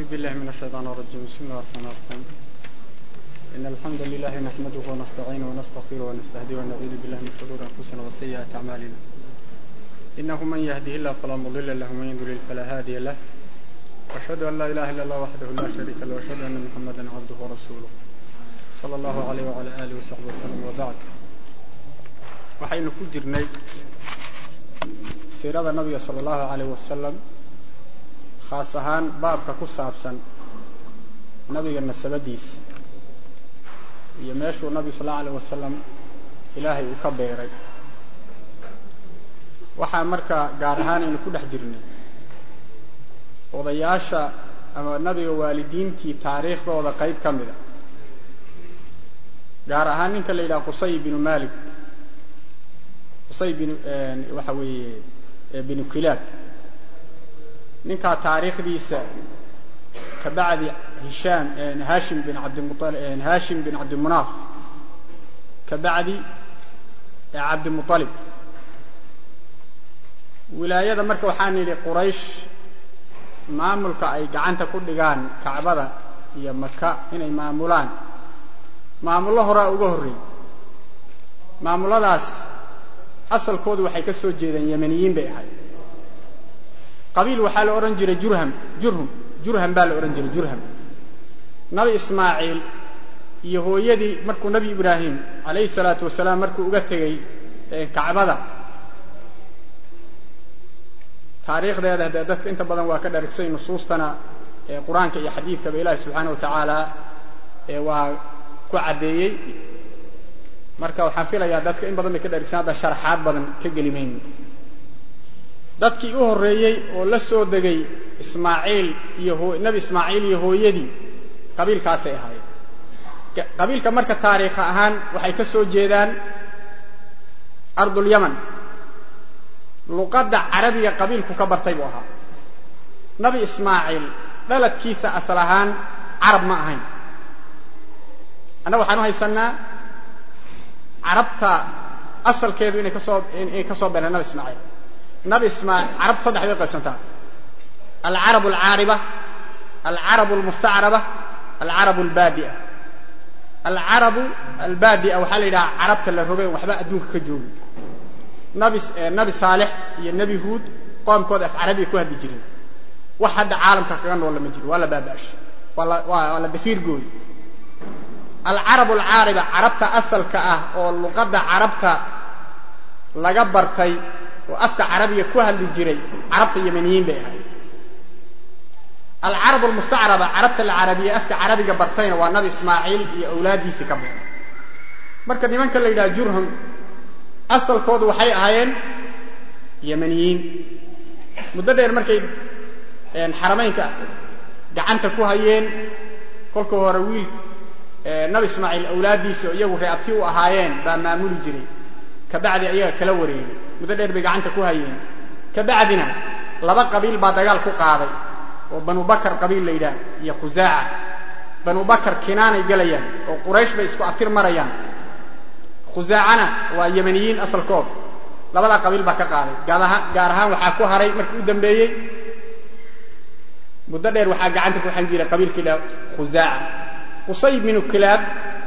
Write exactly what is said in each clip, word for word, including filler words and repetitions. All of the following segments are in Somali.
بالله من الشيطان الرجيم. بسم الله الرحمن الرحيم. إن الحمد لله نحمده ونستعينه ونستغفره ونستهديه ونعوذ بالله من شرور أنفسنا وسيئات أعمالنا. إنه من يهده الله فلا مضل له ومن يضلل فلا هادي له. وأشهد أن لا إله إلا الله وحده لا شريك له وأشهد أن محمدا عبده ورسوله صلى الله عليه وعلى آله وصحبه وسلم. وبعد. waxaynu ku jirnay siirada nabiga sala allahu calayh wasalam, khaas ahaan baabka ku saabsan nabiga nasabadiisa iyo meeshuu nabigu sal allahu alayh wasalam ilaahay uu ka beeray. waxaa markaa gaar ahaan aynu ku dhex jirnay odayaasha ama nabiga waalidiintii taariikhdooda qayb ka mida, gaar ahaan ninka la yidhaha qusay binu malik qusay bin waxa weeye binu kilaab. ninkaa taariikhdiisa ka bacdi hishaam hashim bin cabdimualib hashim bin cabdimunaaf ka bacdi cabdimualib. wilaayada marka waxaan nidhi quraysh maamulka ay gacanta ku dhigaan kacbada iyo maka inay maamulaan maamullo horaa uga horreeyey. maamuladaas asalkoodu waxay ka soo jeedeen yemaniyiin bay ahayd. qabiil waxaa la odhan jiray jurham jurhum jurham baa la odhan jiray jurham. nabi ismaaciil iyo hooyadii markuu nabi ibraahim calayhi salaatu wasalaam markuu uga tegey kacbada, taariikhdeeda haddee dadka inta badan waa ka dharigsay, nusuustana qur-aanka iyo xadiidkaba ilaahi subxaana wa tacaala waa ku caddeeyey. marka waxaan filayaa dadka in badan bay ka dharigsan, hadda sharaxaad badan ka geli mayno. dadkii u horreeyey oo la soo degay ismaaciil iyo nabi ismaaciil iyo hooyadii qabiilkaasay ahaayeen. qabiilka marka taariikh ahaan waxay ka soo jeedaan ardul yaman. luqadda carabiga qabiilku ka bartay buu ahaa. nabi ismaaciil dhaladkiisa asal ahaan carab ma ahayn. annaga waxaan u haysannaa carabta asalkeedu inay kasoo inay ka soo beeneen nabi ismaaciil. nabi ismaaciil carab saddex bay qaybsantaa: alcarabu alcaariba, alcarabu almustacraba, alcarabu albaadi'a. alcarabu albaadi'a waxaa la yidhaha carabta la rogay waxba adduunka ka joogi. nabi nabi saalex iyo nebi huud qoomkooda af carabiga ku hadli jireen. wax hadda caalamka kaga nool lama jiro, waa la baaba'ashay, waa la waa la dafiir gooy. alcarabu alcaariba carabta asalka ah oo luqadda carabta laga bartay oo afka carabiga ku hadli jiray carabta yemaniyiin bay ahayd. alcarabu almustacraba carabta la carabiya afka carabiga bartayna waa nabi ismaaciil iyo awlaadiisii ka beeray. marka nimanka la yidhaha jurhum asalkoodu waxay ahaayeen yemaniyiin. muddo dheer markay xaramaynka gacanta ku hayeen, kolka hore wiil nabi ismaaciil awlaadiisa iyagu reabti u ahaayeen baa maamuli jiray. ka bacdi ayaga kala wareegay. muddo dheer bay gacanta ku hayeen. ka bacdina laba qabiil baa dagaal ku qaaday oo banu bakar qabiil la yidhaah iyo khusaaca. banu bakar kinaanay gelayaan oo quraysh bay isku abtir marayaan. khusaacana waa yemaniyiin asalkood. labadaa qabiil baa ka qaaday. gaar ahaan waxaa ku haray markii u dambeeyey muddo dheer waxaa gacanta ku xan jiray qabiilkii la khusaaca. qusay binu kilaab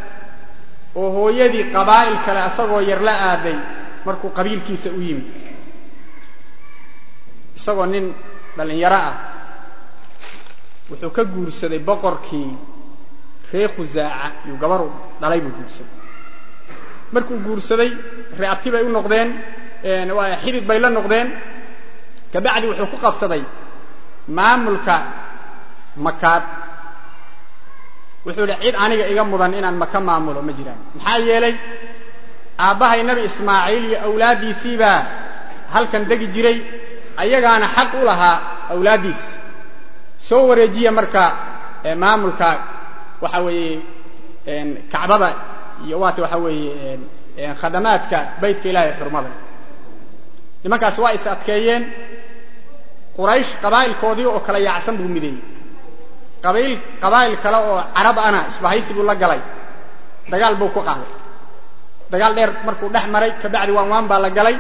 oo hooyadii qabaa'il kale asagoo yar la aaday markuu qabiilkiisa u yimid, isagoo nin dhallinyaro ah, wuxuu ka guursaday boqorkii reer khusaaca iyo gabaru dhalay buu guursaday. markuu guursaday reabti bay u noqdeen, xidid bay la noqdeen. ka bacdi wuxuu ku qabsaday maamulka makaad. wuxuu yidhi cid aniga iga mudan inaan maka maamulo ma jiraan. maxaa yeelay aabbahay nabi ismaaciil iyo awlaaddiisii baa halkan degi jiray, ayagaana xaq u lahaa awlaaddiis. soo wareejiya marka maamulka waxa weeye kacbada iyo waata waxa weeye khadamaadka baytka ilaahay xurmada. nimankaas waa is adkeeyeen. quraysh qabaa'ilkoodii oo kala yaacsan buu mideeyey. qabiil qabaa'il kale oo carab ana isbahaysi buu la galay. dagaal buu ku qaaday. dagaal dheer markuu dhex maray ka bacdi waan waan baa la galay.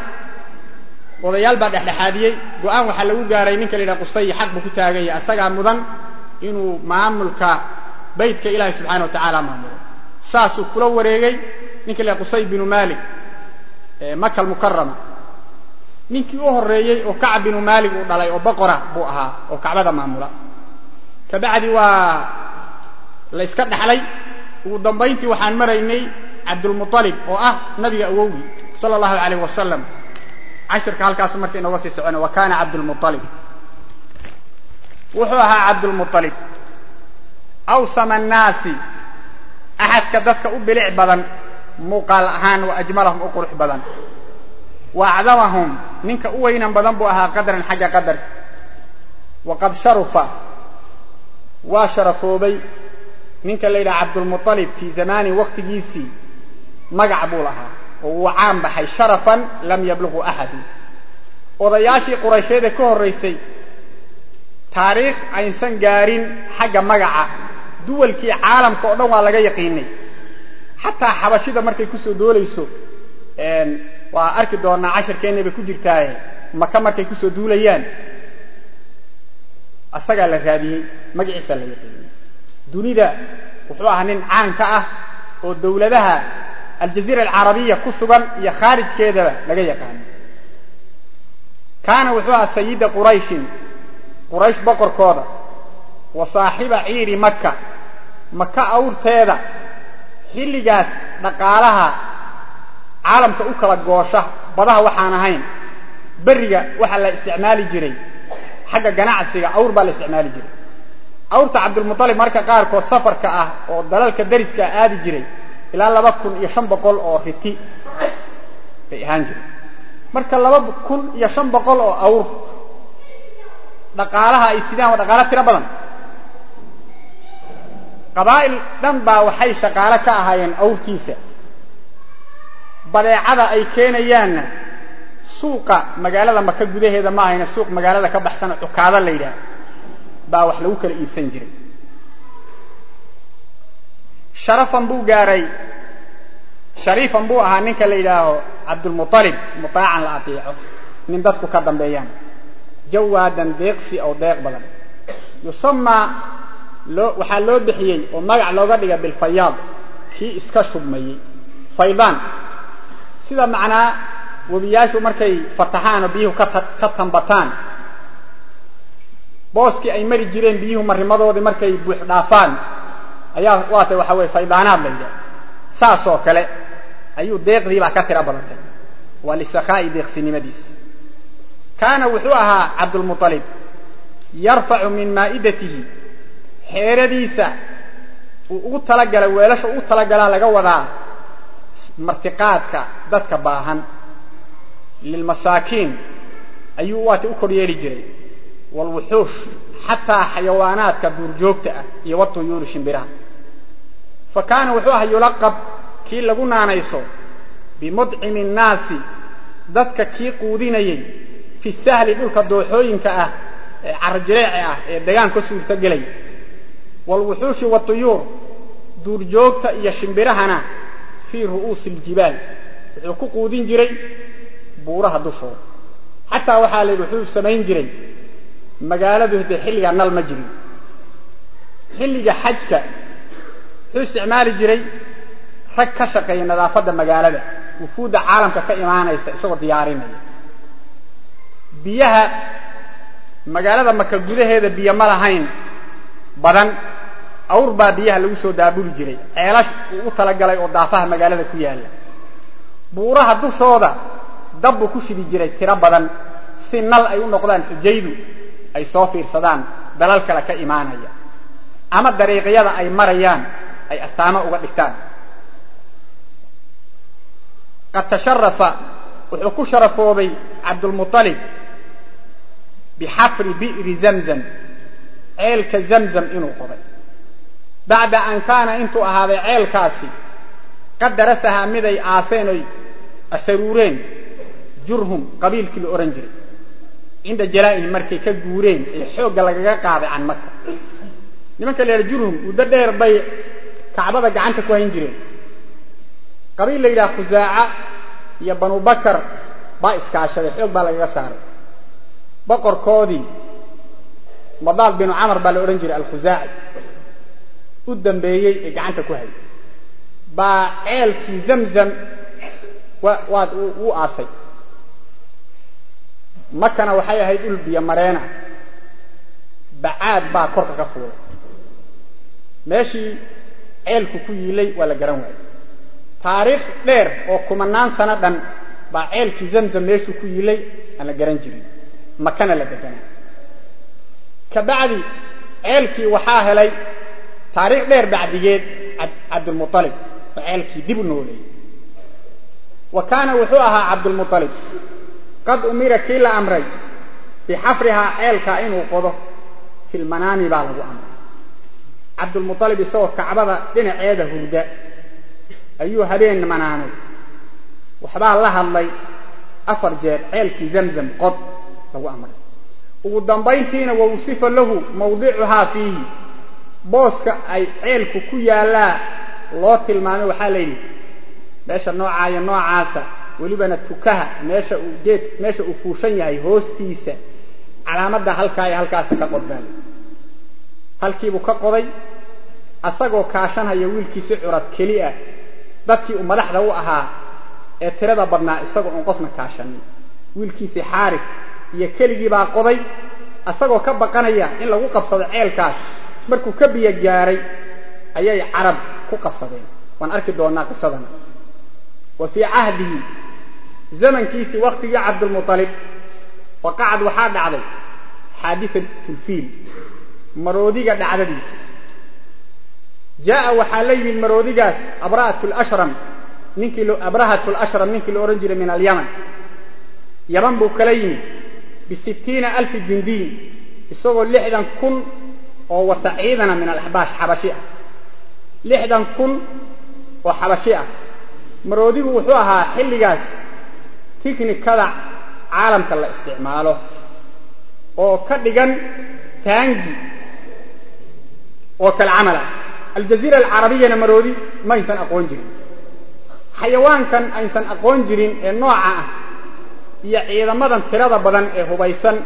odayaal baa dhexdhexaadiyey. go'aan waxaa lagu gaaray ninka la yidhaha qusay xaq buu ku taagan yahay, asagaa mudan inuu maamulka baytka ilaahay subxaanahu wa tacaala maamulo saasuu kula wareegay ninkii la qusay binu maalik ee maka almukarrama ninkii u horreeyey oo kacab binu maalik uu dhalay oo boqora buu ahaa oo kacbada maamula kabacdi waa la iska dhaxlay ugu dambayntii waxaan maraynay cabdulmuطalib oo ah nabiga awowgii sala allahu calayh wasalam cashirka halkaasu marka inooga sii socona wa kaana cabdulmuطalib wuxuu ahaa cabdulmuطalib awsama annaasi axadka dadka u bilic badan muuqaal ahaan wa ajmalahum u qurux badan wa acdamahum ninka u weynan badan buu ahaa qadran xagga qadarka waqad sharufa waa sharafoobay ninka la yidhaha cabdulmuطalib fii zamaani waqtigiisii magac buu lahaa oo uu caan baxay sharafan lam yablughu axadu odayaashii quraysheeda ka horraysay taariikh aysan gaarin xagga magaca duwalkii caalamka oo dhan waa laga yaqiinay xataa xabashida markay ku soo doolayso waa arki doonaa cashirkeenna bay ku jirtaaye maka markay ku soo duulayaan asagaa la raadiyey magaciisa la yaqiinay dunida wuxuu ahaa nin caan ka ah oo dawladaha aljaziira alcarabiya ku sugan iyo khaarijkeedaba laga yaqaano kaana wuxuu ahaa sayida qurayshin quraysh boqorkooda wa saaxiba ciiri maka maka awrteeda xilligaas dhaqaalaha caalamka u kala goosha badaha waxaan ahayn beriga waxaa la isticmaali jiray xagga ganacsiga awr baa la isticmaali jiray awrta cabdulmuطalib marka qaarkood safarka ah oo dalalka dariska aadi jiray ilaa laba kun iyo shan boqol oo riti bay ahaan jiray marka laba kun iyo shan boqol oo awr dhaqaalaha ay sidaan waa dhaqaalo tiro badan qabaa'il dhan baa waxay shaqaale ka ahaayeen awrtiisa badeecada ay keenayaanna suuqa magaalada maka gudaheeda ma ahayna suuq magaalada ka baxsan cukaada la yidhaah baa wax lagu kala iibsan jiray sharafan buu gaaray shariifan buu ahaa ninka la yidhaaho cabdulmuطalib mutaacan la adeeco nin dadku ka dambeeyaan jawaadan deeqsi oo deeq badan yusamaa loo waxaa loo bixiyey oo magac looga dhiga bilfayaad kii iska shubmayey faydaan sida macnaa webiyaashu markay fataxaan oo biyuhu ka tambataan booskii ay mari jireen biyuhu marimadoodii markay buux dhaafaan ayaa waatay waxa weye faydaanaad la yidhaha saas oo kale ayuu deeqdii baa ka tira badantay waa lisakaa'i deeqsinimadiisa kaana wuxuu ahaa cabdulmuطalib yarfacu min maa'idatihi xeeradiisa uu ugu talagalay weelasha ugu talagalaa laga wadaa martiqaadka dadka baahan lilmasaakiin ayuu waatay u kor yeeli jiray walwuxuush xataa xayawaanaadka duurjoogta ah iyo watuyuuri shimbiraha fa kaana wuxuu ahaa yulaqab kii lagu naanayso bimudcimi nnaasi dadka kii quudinayay fi sahli dhulka dooxooyinka ah ee carjileece ah ee degaan ka suurto gelay walwuxuushi watuyuur duurjoogta iyo shimbirahana fii ru'uusi aljibaal wuxuu ku quudin jiray buuraha dushooda xataa waxaa la yidhi wuxuu samayn jiray magaaladu haddee xilligaa nal ma jirin xilliga xajka wuxuu isticmaali jiray rag ka shaqeeya nadaafadda magaalada wufuudda caalamka ka imaanaysa isagoo diyaarinaya biyaha magaalada maka gudaheeda biyo ma lahayn badan awr baa biyaha lagu soo daabuli jiray ceelash uu u talagalay oo daafaha magaalada ku yaalla buuraha dushooda dabbuu ku shidi jiray tiro badan si nal ay u noqdaan xujaydu ay soo fiirsadaan dalal kale ka imaanaya ama dariiqyada ay marayaan ay astaamo uga dhigtaan qad tasharafa wuxuu ku sharafoobay cabdulmuطalib bixafri bi'ri zamzam ceelka zamzam inuu qoday bacda an kaana intuu ahaaday ceelkaasi qad darasahaa miday aaseen oy asaruureen jurhum qabiilkii la ohan jiray cinda jalaa'ihim markay ka guureen ee xoogga lagaga qaaday can maka nimanka la yidhaha jurhum muddo dheer bay kacbada gacanta ku hayn jireen qabiil la yidhaha khusaaca iyo banu bakar baa iskaashaday xoog baa lagaga saaray boqorkoodii مضاد بن عمر بالأورنجر الخزاعي قدام بيجي إجعنت كهي بعيل في زمزم و و وآسي ما كان وحيا هيقول بيمرينا بعاد با كرك كفور ماشي عيل كوكي لي ولا جرانوي تاريخ دير أو كمنان سنة دن بعيل في زمزم ماشي كوكي لي أنا جرانجري ما كان لدجنا كبعدي عيل في وحاه لي تاريخ دير بعد جيد عبد المطلب عيل في دبنه لي وكان وحوها عبد المطلب قد أمير كلا أمري في حفرها عيل كائن وقضه في المنام بالغ أمر عبد المطلب يسوى كعبة دين عيده هداء أيها هبين منامي وحبا الله الله أفرجال عيل في زمزم قد لو أمر وقدام فينا ووصف له موضعها فيه بوسك أي عيل كوكويا لا الله تلماني وحالين ماشا نوع عايا نوع عاسا ولبنا تكها ماشا وديت ماشا وفوشن يهي هوستيسا على مدى هالكاي هالكاسا كقضبان هالكي بو كقضي أساقو كاشانها يويلكي سعرات كليئة dadkii u madaxda u ahaa ee tirada badnaa isagoo on qofna kaashanin wiilkiisa xaarig iyo keligii baa qoday asagoo ka baqanaya in lagu qabsado ceelkaas markuu ka biyo gaaray ayay carab ku qabsadeen waan arki doonaa qisadana wa fi ahdihi zamankiisi waqtigii Abdul Muttalib waqad waxa dhacday xaadifatul fiil maroodiga dhacdadiis جاء وحالي المروديجاس أبرهة الأشرم نينكي لو أبرهة الأشرم نينكي لو أورنجر من اليمن يمن بوكلين بستين ألف جندي الصغر لحدا كن أو وتعيدنا من الأحباش حبشية لحدا كن وحبشية مروديج وحوها حلجاس تكنيك كذا عالم كلا استعماله أو كدجن تانجي وكالعمله الجزيرة العربية نمرودي ما ينسان أقوان جرين حيوان كان إنسان أقوان جرين النوع هي إذا مدن تراد بدن هو بيسان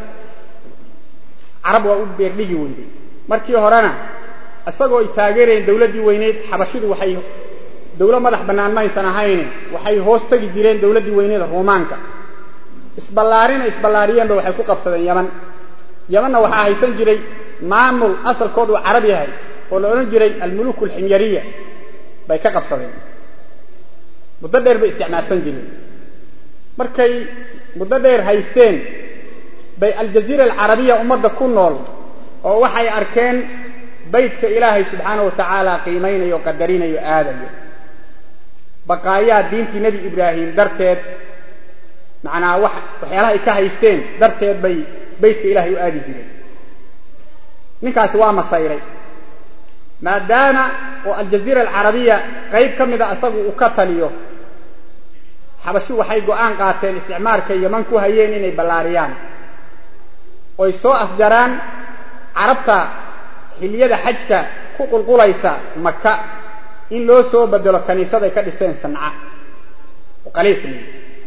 عرب وأوبير ليجي ويدي مركي هرانا السجوا يتاجرين دولة دي وينيد حبشيد وحيه دولة مدح بنان ما ينسان هاين وحي هوست جيرين دولة دي وينيد رومانكا إسبلارين إسبلاريين بوحيكو قبصة اليمن يمن وحا هيسان جري معمول أصل كود عربي هاي ولو جري الملوك الحميرية باي ka qabsadeen muddo dheer bay isticmaalsan jireen markay muddo dheer haysteen bay al-Jazeera al-Arabiyya umada ku nool oo waxay arkeen baytka Ilaahay subhanahu wa ta'ala qiimaynayo qadarinayo aadayo baqaaya diintii Nabi Ibrahim darteed macnaa wax waxyaalaha ay ka haysteen darteed bay baytka Ilaahay u aadi jireen ninkaas waa masayray مادام والجزيرة العربية قريب كم إذا أصابوا وكتليو حبشوا وحي قوان قاتل استعمار كي يمنكو هيين إني بلاريان ويسوء أفجران عربتا حلية حجك كوكو القليسة مكة إن لو سوء بدلو كنيسة دي كدسين سنعاء وقليل سنين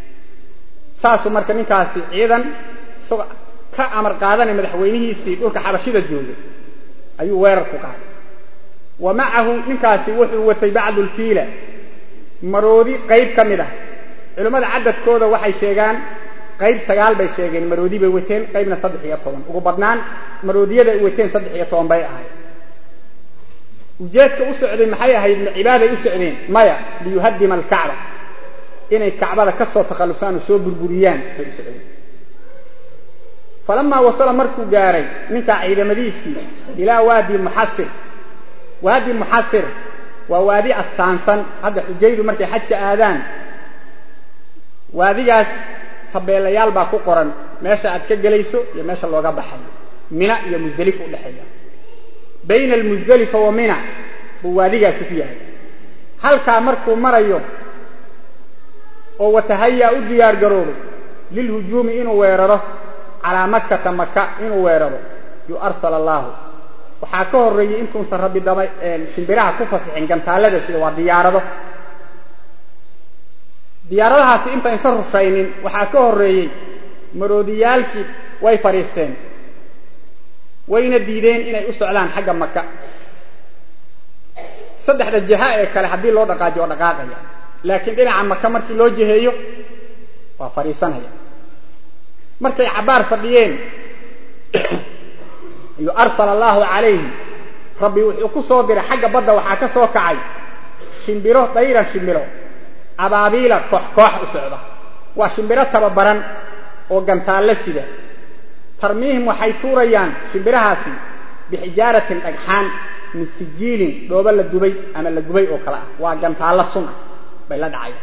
ساسو مركنين كاسي إذن سوء كأمر قادن مدحوينيه السيد ورك حبشي دا جوزي أيو ويركو قادن ومعه نكاسي وحو وتي بعض الفيلة مرودي قيب كمده علماء عدد كودا waxay sheegan qayb sagaal bay sheegeen maroodi bay wateen qaybna saddex iyo toban ugu badnaan maroodiyada ay wateen saddex iyo toban bay ahayd ujeedka u socday maxay ahayd cibaadada u socdeen maya liyuhaddim al-ka'ba inay ka'bada ka soo takhallusaan soo burburiyaan bay socdeen falamma wasala markuu gaaray ninka ciidamadiisi ila waadi muhassir وادي المحاصر ووادي أستانسان هذا حجيد مركي حج آذان وادي جاس حبيل يال باكو قرن ماشى أتكجليسو يا ماشى الله جاب حي منى يا مزدلفة لحية بين المزدلفة ومنى ووادي جاس فيها هل كامركو مريو أو تهيأ الديار جروب للهجوم إنه ويرره على مكة مكة إنه ويرره يرسل الله waxaa ka horeeyay intuu san rabbi damay shimbiraha ku fasixin gantaalada sida waa diyaarado diyaaradahaasi inta aysan rushaynin waxaa ka horeeyay maroodiyaalkii way fariisteen wayna diideen inay u socdaan xagga Makka saddexda jiha ee kale hadii loo dhaqaajiyo dhaqaaqaya laakiin dhinaca Makka markii loo jiheeyo waa fariisanaya markay cabaar fadhiyeen iyo arsala Allahu alayhi rabbi wuxuu ku soo diray xagga badda waxa ka soo kacay shimbiro dayra shimbiro abaabila koox koox u socda waa shimbiro tababaran oo gantaal sida tarmiihim waxay tuurayaan shimbirahaasi bixijaaratin dhagxaan min sijiilin dhooba la dubay ama la gubay oo kala waa gantaal sun bay la dhacay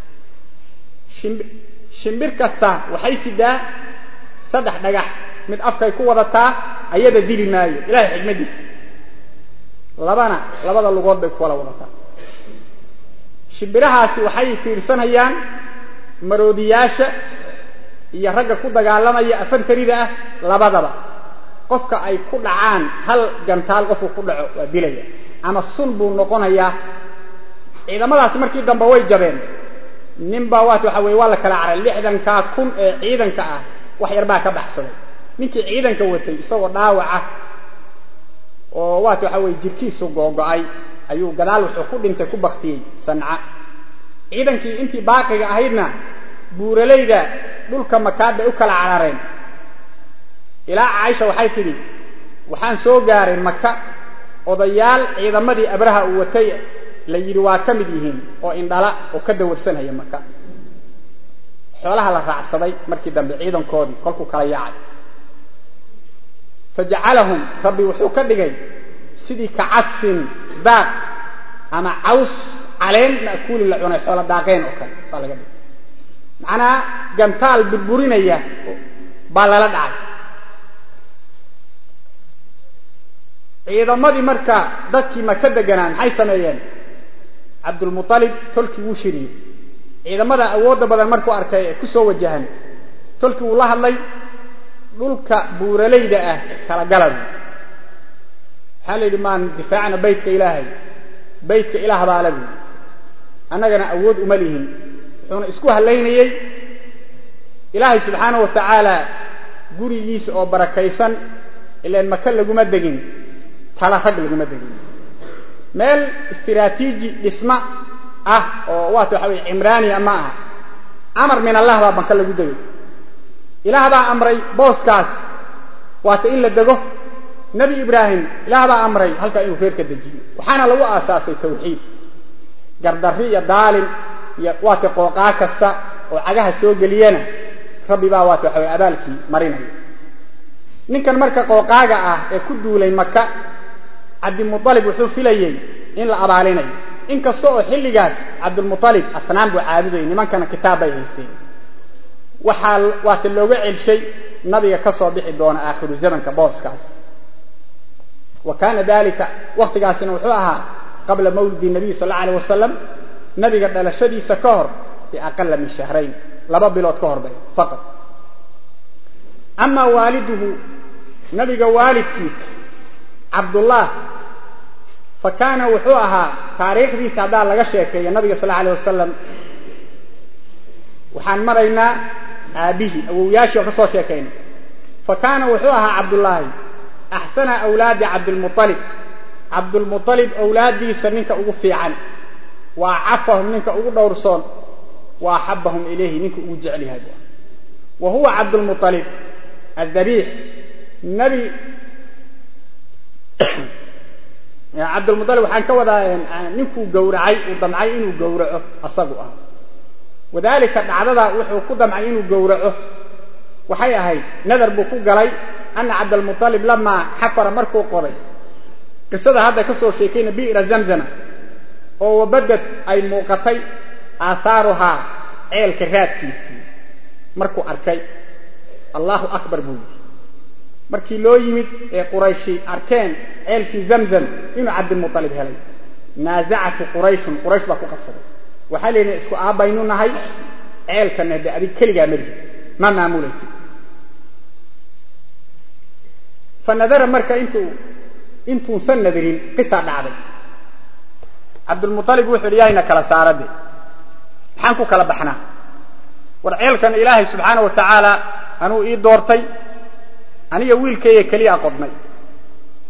shimbir kasta waxay sidaa saddex dhagax mid afkay ku wadataa ayada dili maayo ilaahay xigmadiisa labana labada lugood bay ku wala wadataa shimbirahaasi waxay fiirsanayaan maroodiyaasha iyo ragga ku dagaalamaya afantarida ah labadaba qofka ay ku dhacaan hal gantaal qofku ku dhaco waa dilaya ama sun buu noqonayaa ciidamadaas markii dambe way jabeen ninba waad waxa way wala kala caray lixdan ka kun ee ciidanka ah wax yar baa ka baxsaday ninkii ciidanka watay isagoo dhaawaca oo waad waxa way jirkiisu googo'ay ayuu gadaal wuxuu ku dhintay ku baqtiyay Sanca ciidankii intii baaqiga ahaydna buuraleyda dhulka Makaada u kala carareen ilaa Aisha waxay tiri waxaan soo gaaray Makka odayaal ciidamadii Abraha uu watay la yiri waa kamid yihiin oo indhala oo ka dawarsanaya Makka xoolaha la raacsaday markii dambe ciidankoodii kolku kala yaacay faj'alahum rabbi wuxuu ka dhigay sidii ka casfin baaq ama caws caleen maakul la cunay xoola daaqeen oo kale baa laga dhigay macna gantaal burburinaya baa la dhacay ciidamadii marka dadkii Makka deganaan maxay sameeyeen Abdul Muttalib tolkii uu shiriyay ciidamada awoodda badan markuu arkay ku soo wajahan tolkii uu la hadlay dhulka buuraleyda ah kala galad halay maan difaacna baytka ilaahay baytka ilaah baa lagu annagana awood uma lihin wuxuuna isku haleynayay ilaahay subhanahu wa ta'ala gurigiisa oo barakaysan ilaan Makka laguma degin tala rag laguma degin meel istiraatiiji dhisma ah oo waad waxa way Imraani ama ah amar min Allah baa Makka lagu degay ilaah baa amray booskaas waata in la dego nabi Ibrahim ilaah baa amray halka inuu reerka dejiyo waxaana lagu aasaasay tawxiid gardariya daalin iyo waata qooqaa kasta oo cagaha soo galiyana rabbi baa waata waxa way abaalkii marinay ninkan marka qooqaaga ah ee ku duulay Makka Abdul Muttalib wuxuu filayay in la abaalinayo in kasto oo xilligaas Abdul Muttalib asnaam buu caabuday nimankana kitaab ay haysteen waxa waata looga celshay nabiga ka soo bixi doona aakhiru zamanka booskaas وكان ذلك وقت قاسنا وحوها قبل مولد النبي صلى الله عليه وسلم نبي قد لشدي سكهر بأقل من شهرين لبا بلوت كهر بي فقط أما والده نبي والد كيس عبد الله فكان وحوها تاريخ دي سعداء لغا شيكي النبي صلى الله عليه وسلم وحان مرينا أبيه أو ياشي وكسو شيكين فكان وحوها عبد الله أحسن أولاد عبد المطلب عبد المطلب أولادي سنينك أغفي عن وعفهم منك أغدورسون وأحبهم إليه منك أجعلي هذا وهو عبد المطلب الذبيح النبي عبد المطلب وحان كودا ننكو قورعي وضمعي إنو قورعه أصدقه وذلك عدد وحو قدمعي إنو قورعه وحي هاي نذر بكو قلي أن عبد المطلب لما حفر مركو قري قصة هذا كسر شيكين بئر زمزم وبدت أي موقتي آثارها عيل كرات كيسي مركو أركي الله أكبر بوي مركي لو يمد قريشي أركان عيل في زمزم إنه عبد المطلب هلي نازعت قريش قريش بكو قصر وحالي اسكو آباينون هاي عيل كان أبي كل جامل ما معمول يسي فنذر مركا انتو انتو سنذرين قصة دعدي عبد المطلب وحرياينا كلا ساردي حانكو كلا بحنا ورعيل كان إلهي سبحانه وتعالى أنو إيه دورتي أنا يويل كي كلي أقضني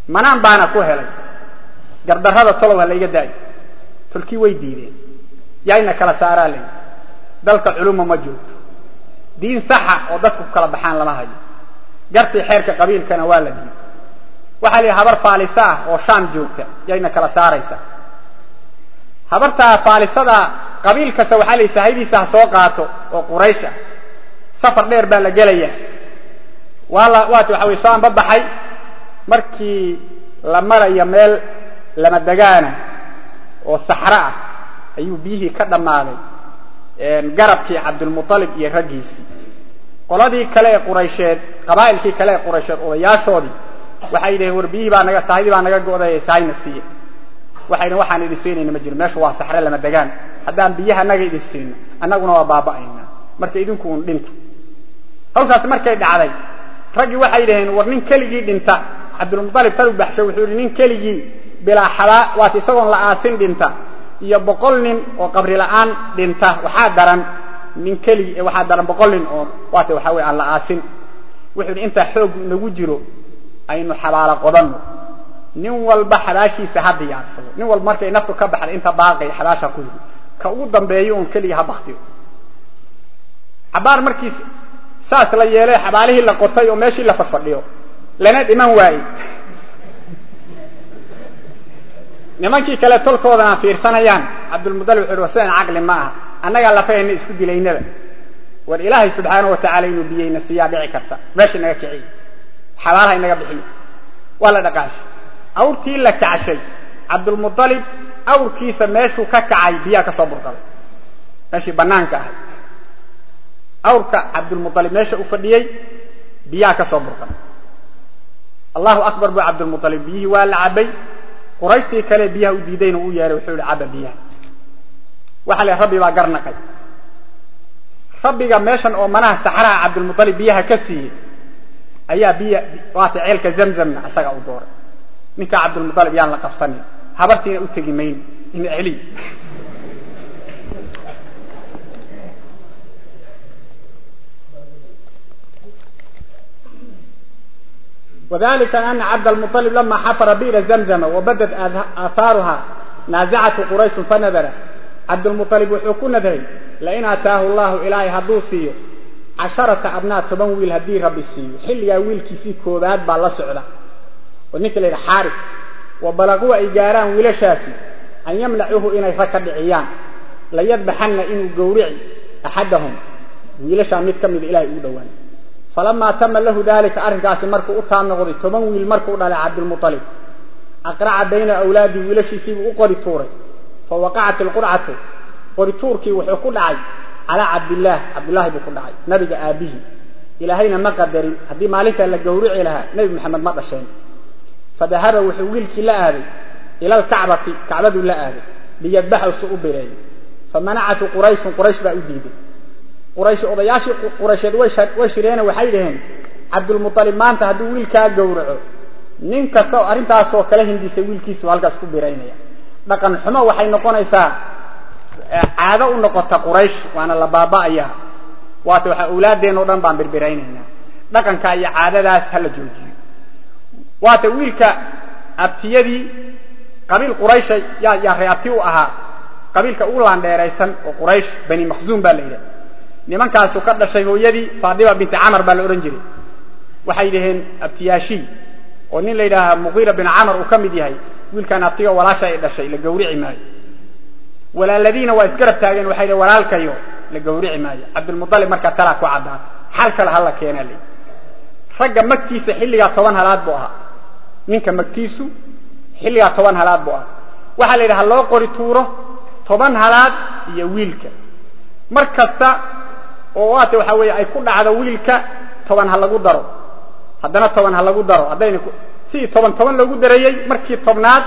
manaan baana ku helay gardarrada tolow ha layga daayo tolkii way diideen yayna kala saaraa lay dalka culumma ma joogto diin saxa oo dadku kala baxaan lama hayo gartii xeerka qabiilkana waa la diiday waxa la habar faalisa ah oo shaam joogta yayna kala saaraysa habarta faalisada qabiil kasta waxa la saahidiisa soo qaato oo quraysha safar dheer baa la galaya wala waati waxa way soo baxay markii la maraya meel lama dagaana oo saxra ah ayuu bihi ka dhamaaday een garabkii Abdul Muttalib iyo ragiisi qoladii kale ee Quraysheed qabaa'ilkii kale ee Quraysheed odayaashoodii waxay yidhaahdeen war bihi baa naga saahidi baa naga go'day saayna siiye waxayna waxaan idin siinayna ma jiro meesha waa saxra lama dagaan haddaan biyaha naga idin siino annaguna waa baaba'ayna marka idinku un dhinta hawshaas markay dhacday ragii waxay yidhaahdeen war nin keligii dhinta Abdul Muttalib tadu baxshay wuxuu nin keligii bilaa xala waati isagoon la aasin dhinta iyo boqol nin oo qabri la'aan dhinta waxa daran nin keli waxa daran boqol nin oo waati waxa way aan la aasin wuxuu inta xoog nagu jiro aynu xabaala qodanno nin walba xalaashiisa ha diyaarsado nin walba markay naftu ka baxdo inta baaqay xalaasha ku jiro ka ugu dambeeyo on keli ha baxtiyo abaar markiis saas la yeelay xabaalihii la qotay oo meeshii la fadhiyo lana dhiman waayay nimankii kale tolkoodana fiirsanayaan Abdul Muttalib wuxuu wasaan aqli ma aha annaga la fahmay isku dilaynaba war ilaahay subhanahu wa ta'ala inuu biyayna siyaa dhici karta meeshii naga kicay xabaalaha inaga bixiyo wala dhaqaash awrtii la kacashay Abdul Muttalib awrkiisa meeshuu ka kacay biya ka soo burqaday meeshii banaanka ah awrka Abdul Muttalib meesha uu fadhiyay biya ka soo burqaday Allahu akbar bu Abdul Muttalib bihi waa la cabay qurayshtii kale biyaha u diidayna uu yeeray wuxuu caba biyaha waxa la rabbi baa garnaqay rabbiga meeshan oo manaha saxraa Abdul Muttalib biyaha ka siiyay ayaa biya waata ceelka zamzamna asaga u dooray ninka Abdul Muttalib yaan la qabsanay habartiina u tagi mayn in celi وذلك أن عبد المطلب لما حفر بئر زمزم وبدت آثارها نازعته قريش فنذر عبد المطلب وحكون نذري لئن أتاه الله إلهي هدوسي عشرة أبناء تبويل هدي ربي السيو حل يا ويل كيسي كوبات بالله سعلا ونكل الحارث وبلغوا إيجاران ولا شاسي أن يمنعوه إن يفكر عيان لا يذبحن إنه جورعي أحدهم ولا شامت كم الإلهي أودوان فلما تم له ذلك أرجع سمرك أتام نقضي تبوي المرك على عبد المطلب أقرع بين أولادي ولش يسيب أقري توري فوقعت القرعة قري توركي وحكول عي على عبد الله عبد الله بكل عي نبي أبيه إلى هنا ما قدر هذه مالك اللي جوري لها نبي محمد ما رشين فذهب وحويل كلا هذه إلى الكعبة كعبة لا هذه ليذبحوا السوق بري فمنعت قريش قريش بأوديده قريش أضياشي قريش وشرينا وحيدهن عبد المطلب ما أنت هدو ويلكا جورعه نين كسو أرنتا سو كلهن دي سويل كيسو هالكاس كبيرينيا لكن حما وحي نقون إيسا عادة نقطة قريش وانا لبابا إياها واتو أولاد دين ودن بان بربرينينا لكن كايا عادة داس هلا جوجي واتو ويلكا أبتيدي قبيل قريش يا يا رياتيو أها قبيل كأولان ديريسان وقريش بني مخزوم بالليلة nimankaasu ka dhashay hooyadii Faadima bint Amr baa la oran jiray waxay dhaheen abtiyaashi oo nin leeyahay Mughira bin Amr uu kamid yahay wiilkan abtiga walaasha ay dhashay la gowrici maayo walaaladiina waa isgarab taageen waxay dhaheen walaalkayo la gowrici maayo Abdul Muttalib marka tala ku cadaan hal kala hal keenay ragga magtiisa xilliga toban halaad buu ahaa ninka magtiisu xilliga toban halaad buu ahaa waxa leeyahay loo qori tuuro toban halaad iyo wiilka markasta oo waata waxa weey ay ku dhacdo wiilka toban ha lagu daro haddana toban ha lagu daro hadayna si toban toban lagu dareeyay markii tobnaad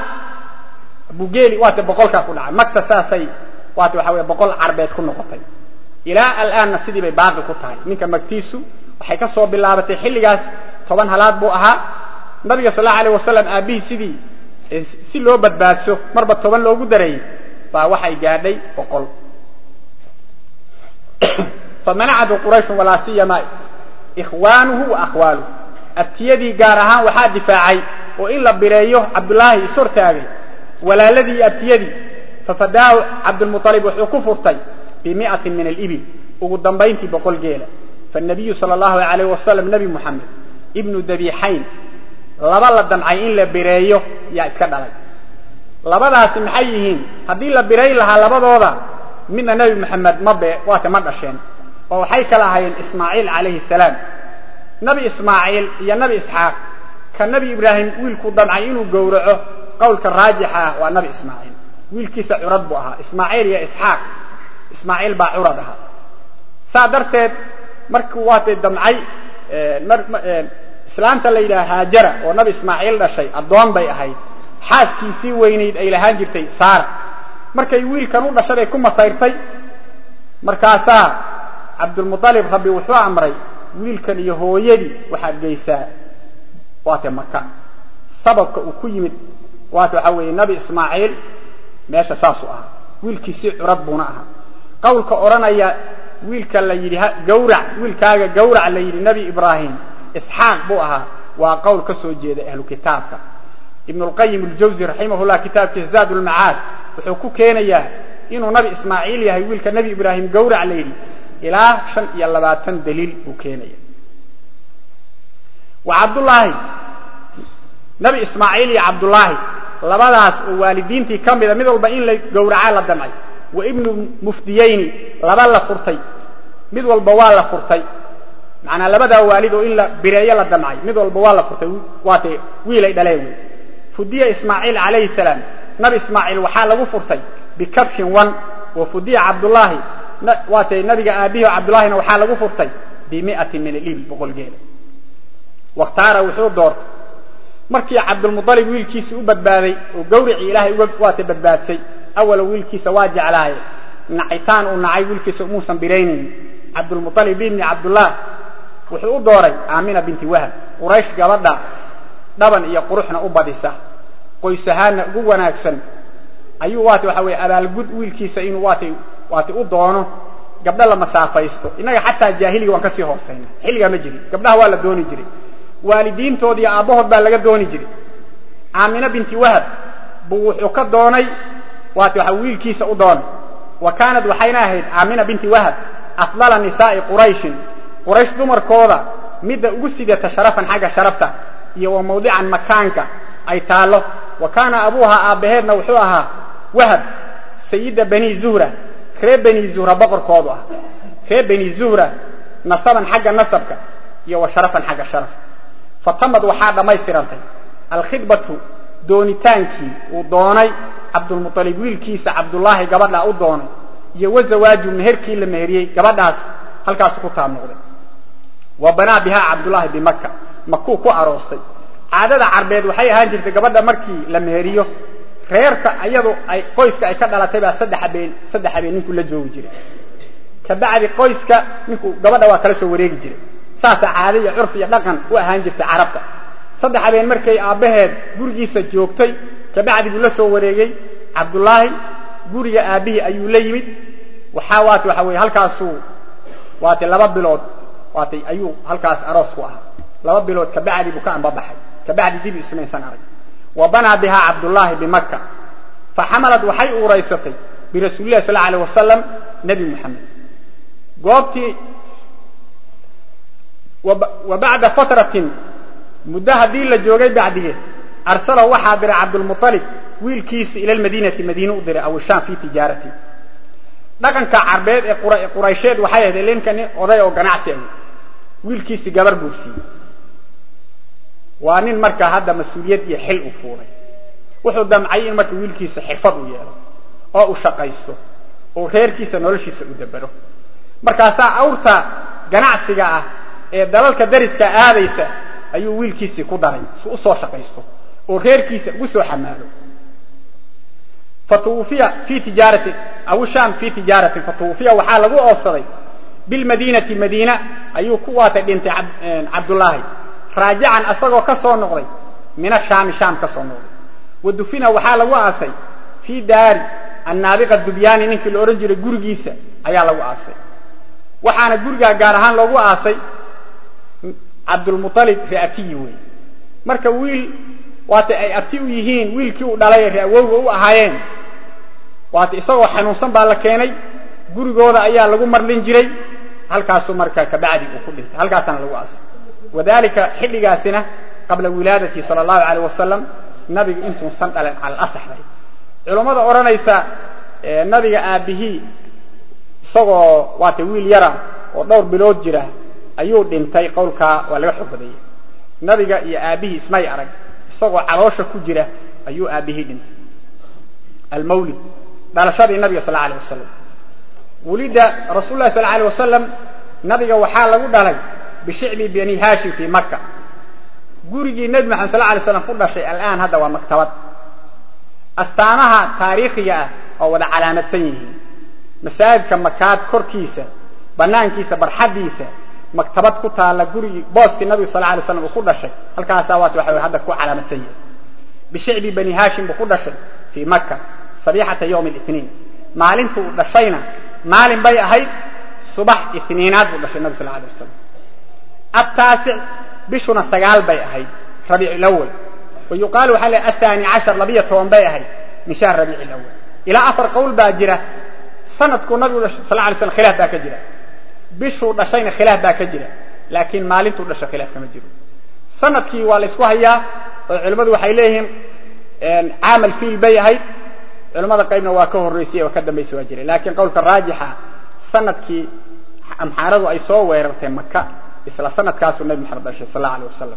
bugeeli waata boqolka ku dhacay magta saasay waata waxa weey boqol carbeed ku noqotay ilaa al'aan sidii bay baaqi ku tahay ninka magtiisu waxay ka soo bilaabatay xilligaas toban halaad buu ahaa nabiga sallallahu alayhi wasallam aabihi sidii si loo badbaadso marba toban loogu dareeyay baa waxay gaadhay boqol فمنعه قريش ولا سيما إخوانه وأخواله أبتيدي قارها وحاد دفاعي oo in la bireeyo cabdullaahi isortaagay walaaladii abtiyadii fafadaahu cabdulmuطalib wuxuu ku furtay bimi'atin min alibil ugu dambayntii boqol geela فالنبي صلى الله عليه وسلم نبي محمد ابن دبيحين laba la damcay in la bireeyo yaa iska dhalay labadaasi maxay yihiin hadii la bireey lahaa labadooda midna nabi maxamed ma bee waata ma dhasheen oo waxay kala ahaayeen ismaaciil alayhi salaam nabi ismaaciil iyo nabi isxaaq ka nabi ibraahim wiilku damcay inuu gowraco qowlka raajixa waa nabi ismaaciil wiilkiisa curad buu ahaa ismaaciil iyo isxaaq ismaaciil baa curad ahaa saa darteed markuu waatay damcay islaanta la yidhaha haajara oo nabi ismaaciil dhashay addoon bay ahayd xaaskiisii weynayd ay lahaan jirtay saara markay wiilkan u dhashaday ku masayrtay markaasaa cabdulmuطalib rabbi wuxuu amray wiilkan iyo hooyadii waxaad geysaa waate maka sababka uu ku yimid waata waxaa weeye nabi ismaaciil meesha saasuu ahaa wiilkiisii curad buuna ahaa qowlka odhanaya wiilka la yidhi gawrac wiilkaaga gawrac la yidhi nabi ibraahim isxaaq buu ahaa waa qowl ka soo jeeda ahlu kitaabka ibn al-qayyim al-jawzi rahimahullah kitabkiisa zaad al-ma'ad wuxuu ku keenayaa inuu nabi ismaaciil yahay wiilka nabi ibraahim gawrac la yidhi ilaa shan iyo labaatan daliil uu keenaya wa abdullaahi nabi ismaaciil iyo abdullaahi labadaas oo waalidiintii kamida mid walba in la gawraca la damay wa ibnu muftiyayni laba la furtay mid walba waa la furtay macna labada waalid oo in la bireeyo la damay mid walba waa la furtay waatay wiilay dhaleen fudiya ismaaciil alayhi salaam nabi ismaaciil waxa lagu furtay bikafshin wan wa fudiya abdullaahi waatay nabiga aabihi abdullaahina waxa lagu furtay bimi'atin min al-ibil boqol geel waqtaara wuxuu door markii cabdulmuطalib wiilkiisa u badbaaday oo gawrici ilaahay uga waatay badbaadsay awal wiilkiisa waa jeclaay nacitaan uu nacay wiilkiisa muusan bireynin cabdulmuطalib ibn abdullah wuxuu u dooray aamina binti wahab quraysh gabadha dhaban iyo quruxna u badisa qoysahaana ugu wanaagsan ayuu waatay waxa weey abaal gud wiilkiisa inuu waatay waatay u doono gabdha la masaafaysto inaga xataa jaahiliga waan ka sii hoosayna xilliga ma jiri gabdhaha waa la dooni jiray waalidiintoodii aabahood baa laga dooni jiray aamina binti wahab buu wuxuu ka doonay waatay waxa wiilkiisa u doonay wa kaanad waxayna ahayd aamina binti wahab afdala nisaa'i quraysh quraysh dumarkooda midda ugu sidata sharafan xaga sharafta iyo wa mawdican makaanka ay taalo wa kaana abuha aabaheedna wuxuu ahaa wahab sayida bani zuhra reer bani zuhra boqorkoodu ah reer bani zuhra nasaban xaga nasabka iyo wa sharafan xaga sharaf fatamad waxaa dhamaystirantay alkhidbatu doonitaankii uu doonay cabdulmuطalib wiilkiisa cabdullaahi gabadha u doonay iyo wazawaaju meherkii la meheriyey gabadhaas halkaas ku taab noqday wa banaa biha cabdullaahi bimakka makuu ku aroostay caadada carbeed waxay ahaan jirtay gabadha markii la meheriyo reerka ayadu ay qoyska ay ka dhalatay baa saddex habeen saddex habeen ninku la joogi jiray ka bacdi qoyska ninku gabadha waa kala soo wareegi jiray saasa caado iyo curf iyo dhaqan u ahaan jirtay carabta saddex habeen markay aabaheed gurigiisa joogtay ka bacdi buu la soo wareegay cabdullaahi guriga aabihi ayuu la yimid waxa waat waxa weey halkaas uu waatay laba bilood waatay ayuu halkaas aroos ku ahaa laba bilood ka bacdi buu ka anbabaxay ka bacdi dib ismaysan arag wa bana biha abdullaahi bimakka فحملت وحي أوريستي برسول الله صلى الله عليه وسلم نبي محمد قوبتي وبعد فترة مدها دي لجوغي بعديه أرسله وحابر عبد المطلب ويل كيس إلى المدينة مدينة أدري أو الشام في تجارتي لكن كعربيد قريشيد وحيه دلين كان أضيء وقناعسي ويل كيس قبر بوسي وأنين مركا هذا مسؤوليات يحل أفوري wuxuu damcay in markii wiilkiisa xirfad u yeelo oo u shaqaysto oo reerkiisa noloshiisa u dabaro markaas awrta ganacsiga ah ee dalalka dariska aadaysa ayuu wiilkiisa ku daray soo soo shaqaysto oo reerkiisa ugu soo xamaalo fatuufiya fi tijarati aw sham fi tijarati fatuufiya waxa lagu oofsaday bil madinati madina ayuu ku waatay dhintay abdullaahi raajican asagoo ka soo noqday min sham sham ka soo noqday ودفنا وحال واسي في دار النابغه الدبياني نينك لو oran jiray gurigiisa ayaa lagu aasay waxaana guriga gaar ahaan lagu aasay Abdul Muttalib raafiyi way marka wiil waata ay abti u yihiin wiilkii uu dhalay reewowga u ahaayeen waata isagoo xanuunsan baa la keenay gurigooda ayaa lagu marlin jiray halkaasuu marka ka bacdi uu ku dhintay halkaasana lagu aasay wadaalika xilligaasina qabla wilaadati sallallahu alayhi wasallam nabiga intuu san dhalan al asaxday culimada oranaysa nabiga aabihi isagoo waata wiil yara oo dhowr bilood jira ayuu dhintay qowlka waa laga xogbaday nabiga iyo aabihi ismay arag isagoo caloosha ku jira ayuu aabihi dhintay al-mawlid dhalashadii nabiga sallallahu alayhi wasallam wulida rasuulullaahi sallallahu alayhi wasallam nabiga waxa lagu dhalay bishicbi bani hashim fi makkah gurigii nabi maxamed sallallahu alayhi wasallam ku dhashay al'aan hadda waa maktabad astaamaha taariikhiga ah oo wada calaamadsan yihiin masaajidka makaad korkiisa banaankiisa barxadiisa maktabad ku taala gurigi booski nabi sallallahu alayhi wasallam ku dhashay halkaas awaat waxa hadda ku calaamadsan yahay bishicbi bani hashim ku dhashay fi makkah sabihata yawm al-ithnin maalintu dhashayna maalin bay ahayd subax ithniinaad buu dhashay nabi sallallahu alayhi wasallam التاسع بشنا سجال بي أهي ربيع الأول ويقال حال الثاني عشر لبية توان بي أهي من شهر ربيع الأول إلى أثر قول باجرة سنة كون نبي صلى الله عليه وسلم خلاف باكجرة بشو دشين خلاف باكجرة لكن مالنتو دش خلاف كمجرة سنة كي والسوا هي علماء وحيلهم عامل في البي أهي علماء قيمنا واكوه الرئيسية وكذا ما يسوى جري لكن قول الراجحة سنة كي أم حارضوا أي صو ويرتين مكة إسلا سنة كاسو النبي محمد صلى الله عليه وسلم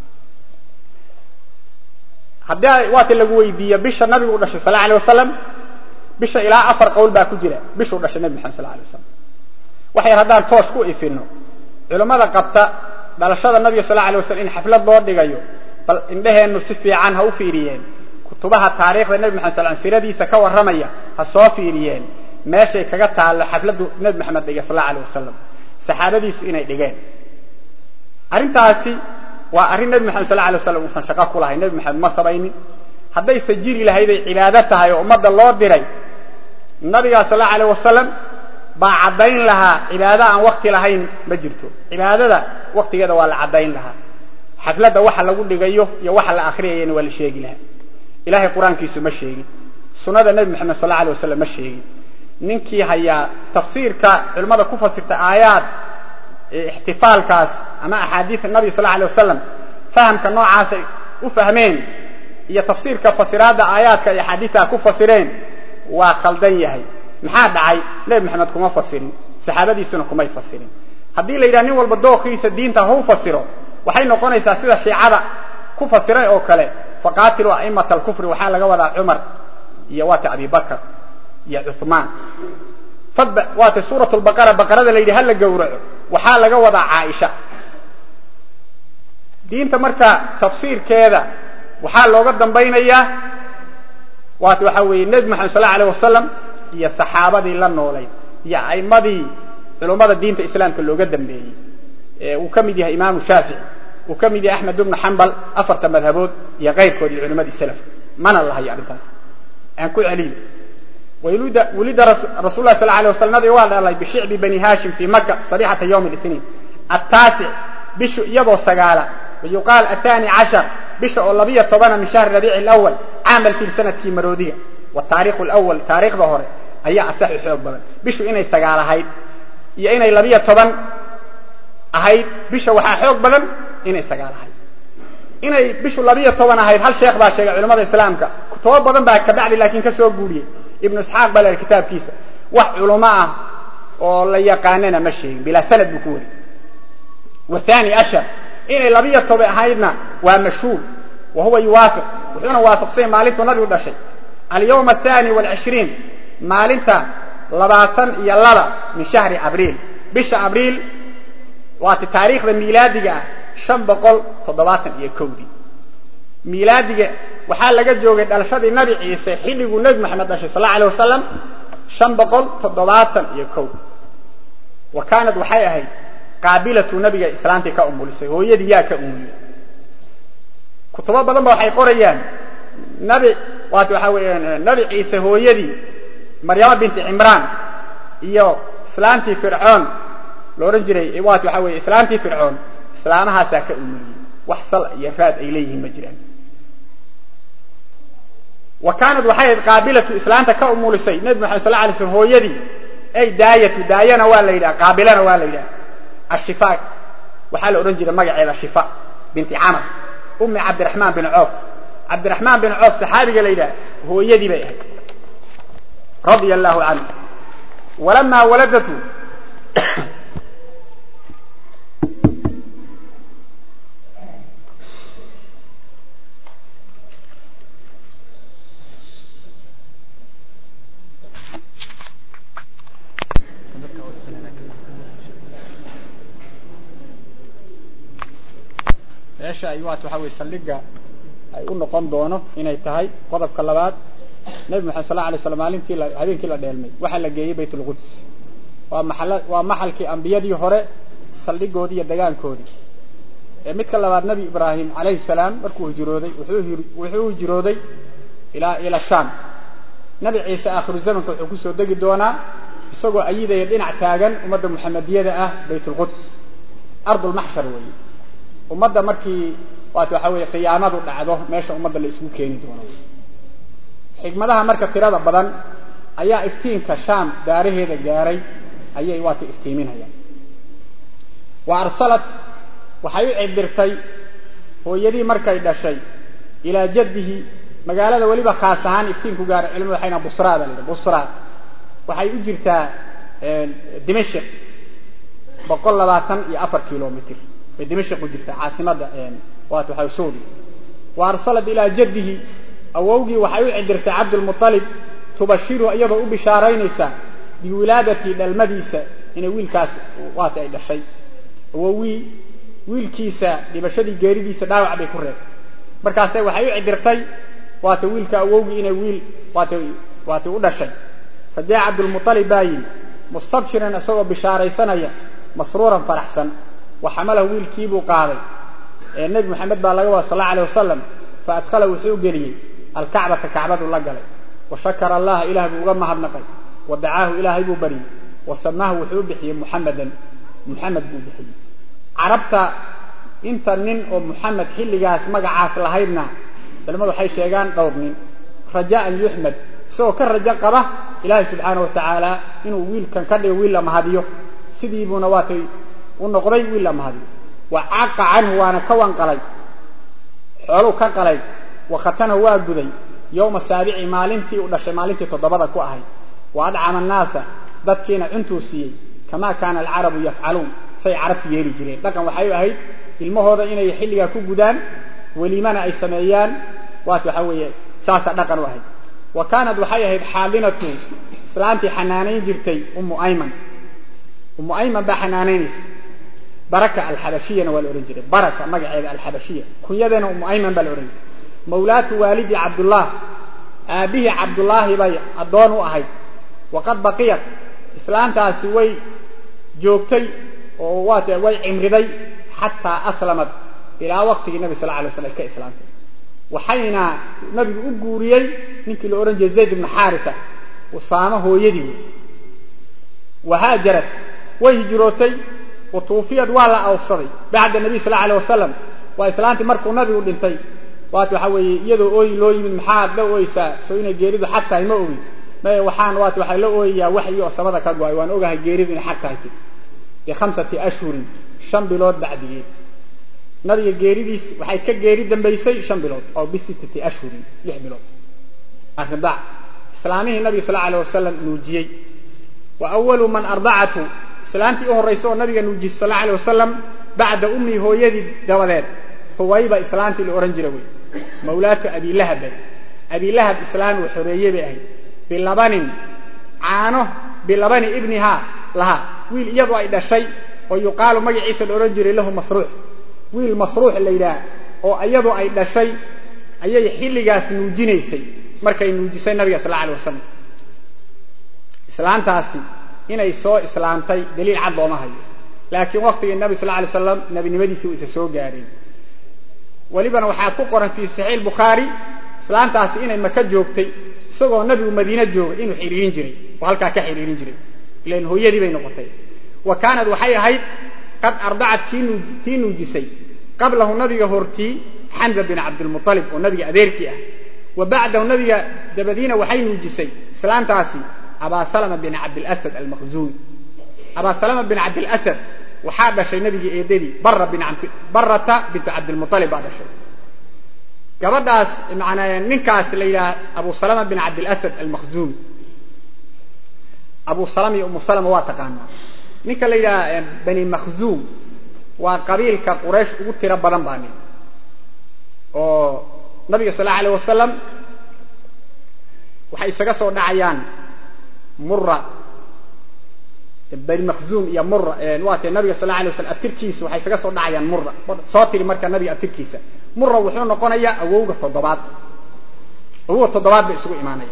هذا وقت اللي جوي بيا بيش النبي صلى الله عليه وسلم بيش إلى أفر قول باكجرة بيش ورش النبي محمد صلى الله عليه وسلم وحي هذا الفوس كو إفينه علماء قبطة بلشاد النبي صلى الله عليه وسلم إن حفلات دور دقيو بل إنه إنه سفي عنها وفيريين كتبها التاريخ النبي محمد صلى الله عليه وسلم سيردي سكوا الرمية هالصوفيريين ماشي كجت على حفلات النبي محمد صلى الله عليه وسلم سحابتي سئنا دقين أرنتاسي وأرن النبي محمد صلى الله عليه وسلم وصن شقاق الله النبي محمد ما صبيني هذا يسجل لهذه عبادتها يوم الله دري النبي صلى الله عليه وسلم بعدين لها عبادة عن وقت لهين بجرته عبادة وقت كذا ولا عدين لها حفلة واحد لو قلت جيوه يا واحد الآخرين ولا شيء لها إلهي القرآن كيسو مشي سنة النبي محمد صلى الله عليه وسلم مشي ننكي هيا تفسير كعلماء كوفة ست آيات احتفال كاس أما أحاديث النبي صلى الله عليه وسلم فهم كنوع عاسي وفهمين هي تفسير كفسرات آيات كأحاديثها كفسرين وخلدين هي محاد عي النبي محمد كما فسرين صحابتي سنة كما يفسرين هذه الإيراني والبدو خيس الدين تهو فسره وحين نقول إساسية الشيعة كفسرين أو كله فقاتلوا أئمة الكفر وحال جواد عمر يوات أبي بكر يا عثمان فد وات سورة البقرة بقرة اللي هلا جورع وحال جواد عائشة دين تمرك تفسير كذا وحال لو قدم بين إياه وات وحوي النبي محمد صلى الله عليه وسلم يا الصحابة دي لنا ولي يا أئمة دي علماء الدين في الإسلام كله قدم به وكم يديها إمام الشافعي وكم يدي أحمد بن حنبل أفرت مذهبات يا غير كل علماء السلف من الله يعلم تاس أن كل عليم ولد ولد رسول الله صلى الله عليه وسلم نبي وعد الله بشعب بني هاشم في مكة صريحة يوم الاثنين التاسع بش يضو السجالة ويقال الثاني عشر بش واللبية طبعا من شهر ربيع الأول عامل في سنة كيمرودية والتاريخ الأول تاريخ ظهر هي أصح حب بدن بش إني السجالة هاي يا إني اللبية طبعا هاي بش وحى حب بدن إني السجالة هاي إني بش اللبية طبعا هاي هل شيخ باشا علماء الإسلام كا كتب بدن بعد كبعد لكن كسر قولي ابن إسحاق بلا الكتاب كيسة وعلماء والله يقاننا مشي بلا سند بكوري والثاني أشهر إن اللبية طبعا هاينا ومشهور وهو يوافق وحنا وافقين مالته نبي ولا شيء اليوم الثاني والعشرين مالته لبعثن يلا من شهر أبريل بش أبريل وقت التاريخ الميلادي شن بقول تضباطن يكودي ميلادي وحال لقد جوجد على شد النبي عيسى حين يقول نبي محمد صلى الله عليه وسلم شن بقول تضباطن يكود وكانت وحيها هي قابلة نبي إسلامتي كأم لسه هو يدي يا كأم كتب بدن بحي قريان نبي وقت وحوي نبي عيسى هو يدي مريم بنت عمران إياه إسلامتي فرعون لورنجري وقت وحوي إسلامتي فرعون إسلامها ساك أمي وحصل يفاد إليه مجران وكانت وحيد قابلة إسلام تكا أمولسي نبي محمد صلى الله عليه وسلم هو يدي أي داية داينا والليلة قابلنا والليلة الشفاء وحال أورنجي لما قاعد الشفاء بنت عمر أم عبد الرحمن بن عوف عبد الرحمن بن عوف صحابي ليلى هو يدي بيه رضي الله عنه ولما ولدته meesha ay waad waxa way saldhiga ay u noqon doono inay tahay qodobka labaad nabi maxamed sallallahu alayhi wasallam maalintii la habeenkii la dheelmay waxa la geeyay baytul quds waa maxal waa maxalkii anbiyadii hore saldhigoodii iyo dagaankoodii ee midka labaad nabi ibraahim alayhi salaam markuu hijrooday wuxuu wuxuu hijrooday ila ila sham nabi ciise aakhiru zamanka wuxuu ku soo degi doonaa isagoo ayidaya dhinac taagan ummadda muhammadiyada ah baytul quds ardul mahshar weey ummadda markii waad waxa weey qiyaamadu dhacdo meesha ummadda la isku keeni doono xigmadaha marka tirada badan ayaa iftiinka sham daaraheeda gaaray ayay waad iftiiminayaan wa arsalat waxay u cidirtay hooyadii markay dhashay ila jaddihi magaalada waliba khaas ahaan iftiinku gaaray cilmiga waxayna busraada leedahay busra waxay u jirtaa dimashq boqol labaatan iyo afar kiiloomitir بدمشق وجرت عاصمة وات وحوسودي وارسلت إلى جده أووجي وحيو عدرت عبد المطلب تبشره أيضا بشارين نساء بولادة المديسة إن ويل كاس وات إلى شيء ووي ويل كيسة لبشري جريدي سداوع بكرة مركاسة وحيو عدرتي وات ويل كأووجي إن ويل وات وات إلى شيء فجاء عبد المطلب باين مستبشرا سوى بشاري سنة مسرورا فرحسن وحمله ويل كيبو قاضي النبي محمد صلى الله عليه وسلم فأدخله وحيو قليه الكعبة كعبة الله قلي وشكر الله إله بوغمه ابنقي ودعاه إله بو بري وسماه وحيو بحي محمدا محمد بو بحي عربت انت نين ومحمد حلي جاس مقع عاس لهيبنا بلما حي شيغان دورنين رجاء يحمد سو كالرجاء قبه إله سبحانه وتعالى إنه ويل كان كده ويل لما هديه سيديبو نواتي ونقضي ولا ما هذي وعاق عنه وانا كوان قلي حلو كان قلي وختنه واجدي يوم السابع مالنتي ودش مالنتي تضبطه كو اهي وادعم الناس dadkiina intuu siiyay kama kana al-arabu yaf'alun say arabtu yeeli jireen dhaqan waxay ahayd ilmahooda inay xilliga ku gudaan waliimana ay sameeyaan waatu waxa weeye saasa dhaqan u ahayd wa kaanad waxay ahayd xaalinatu islaanti xanaaneyn jirtay ummu ayman ummu ayman ba xanaaneynaysa بركة الحبشية نوال أورنجري بركة مجعل الحبشية كنيدنا أم أيمن بالأورنج مولاة والدي عبد الله أبيه عبد الله بيع الدون وأهي وقد بقيت إسلام تاسوي جوكتي ووات وي عمري حتى أسلمت إلى وقت النبي صلى الله عليه وسلم كإسلام وحين نبي أجوري نكل أورنج زيد بن حارثة وصامه يدي وهاجرت وهجرتي وتوفيت ولا أوصلي بعد النبي صلى الله عليه وسلم وإسلامتي مركو نبي ودنتي واتو حوي يدو أوي لوي من محاد لو أويسا سوينا جيريدو حتى يموي ما وحان واتو حي لو أوي يا وحي وصمدا كقوي وان أوجه جيريدو حتى هيك بخمسة أشهر شن بلاد بعديه نبي جيريديس وحي كجيريد بيسي شن بلاد أو بستة أشهر لح بلاد أخذ ضع إسلامه النبي صلى الله عليه وسلم نوجي وأول من أرضعته سلامتي أهو الرئيس النبي نوجي صلى الله عليه وسلم بعد أمي هو يدي دوالات ثويبة إسلامتي الأورنجلوي مولاة أبي لهب أبي لهب إسلام وحرية بأهي باللبان عانه باللبان ابنها لها ويل يضع إلى شيء ويقال مجي عيسى الأورنجلي له مصروح ويل مصروح اللي لا أو يضع إلى شيء أي حل جاس نوجينيسي مركي نوجي النبي صلى الله عليه وسلم إسلام تاسي هنا يسوع إسلامتي دليل عد وما هي لكن وقت النبي صلى الله عليه وسلم نبي نبدي سوء سوء جارين ولبنا وحاكو قرن في صحيح البخاري إسلام تاسي هنا المكان جوكتي سوى النبي ومدينة جوك إنه حيرين جري وهل كا كحيرين جري لأن هو يدي بين نقطتين وكانت وحي هيد قد أرضعت كينو كينو جسي قبله النبي هورتي حمزة بن عبد المطلب والنبي أديركيه وبعده النبي دبدينا وحين وجسي سلام تاسي أبا سلمة بن عبد الأسد المخزومي أبا سلمة بن عبد الأسد وحاب شيء نبي إيدي برة بن عبد برة بنت عبد المطلب هذا شيء كبداس معنا نكاس ليلى أبو سلمة بن عبد الأسد المخزومي أبو سلمة أم سلمة واتقانا نك ليلى بني مخزوم وقبيل كقريش قلت رب رمضاني أو النبي صلى الله عليه وسلم وحي سقصوا دعيان مرة بني مخزوم يا مرة نوات النبي صلى الله عليه وسلم التركيس وحي سقصوا دعيان مرة صوتي لمركز النبي التركيسة مرة وحنا نقولنا أوجه التضباط هو التضباط بيسوق إيمانية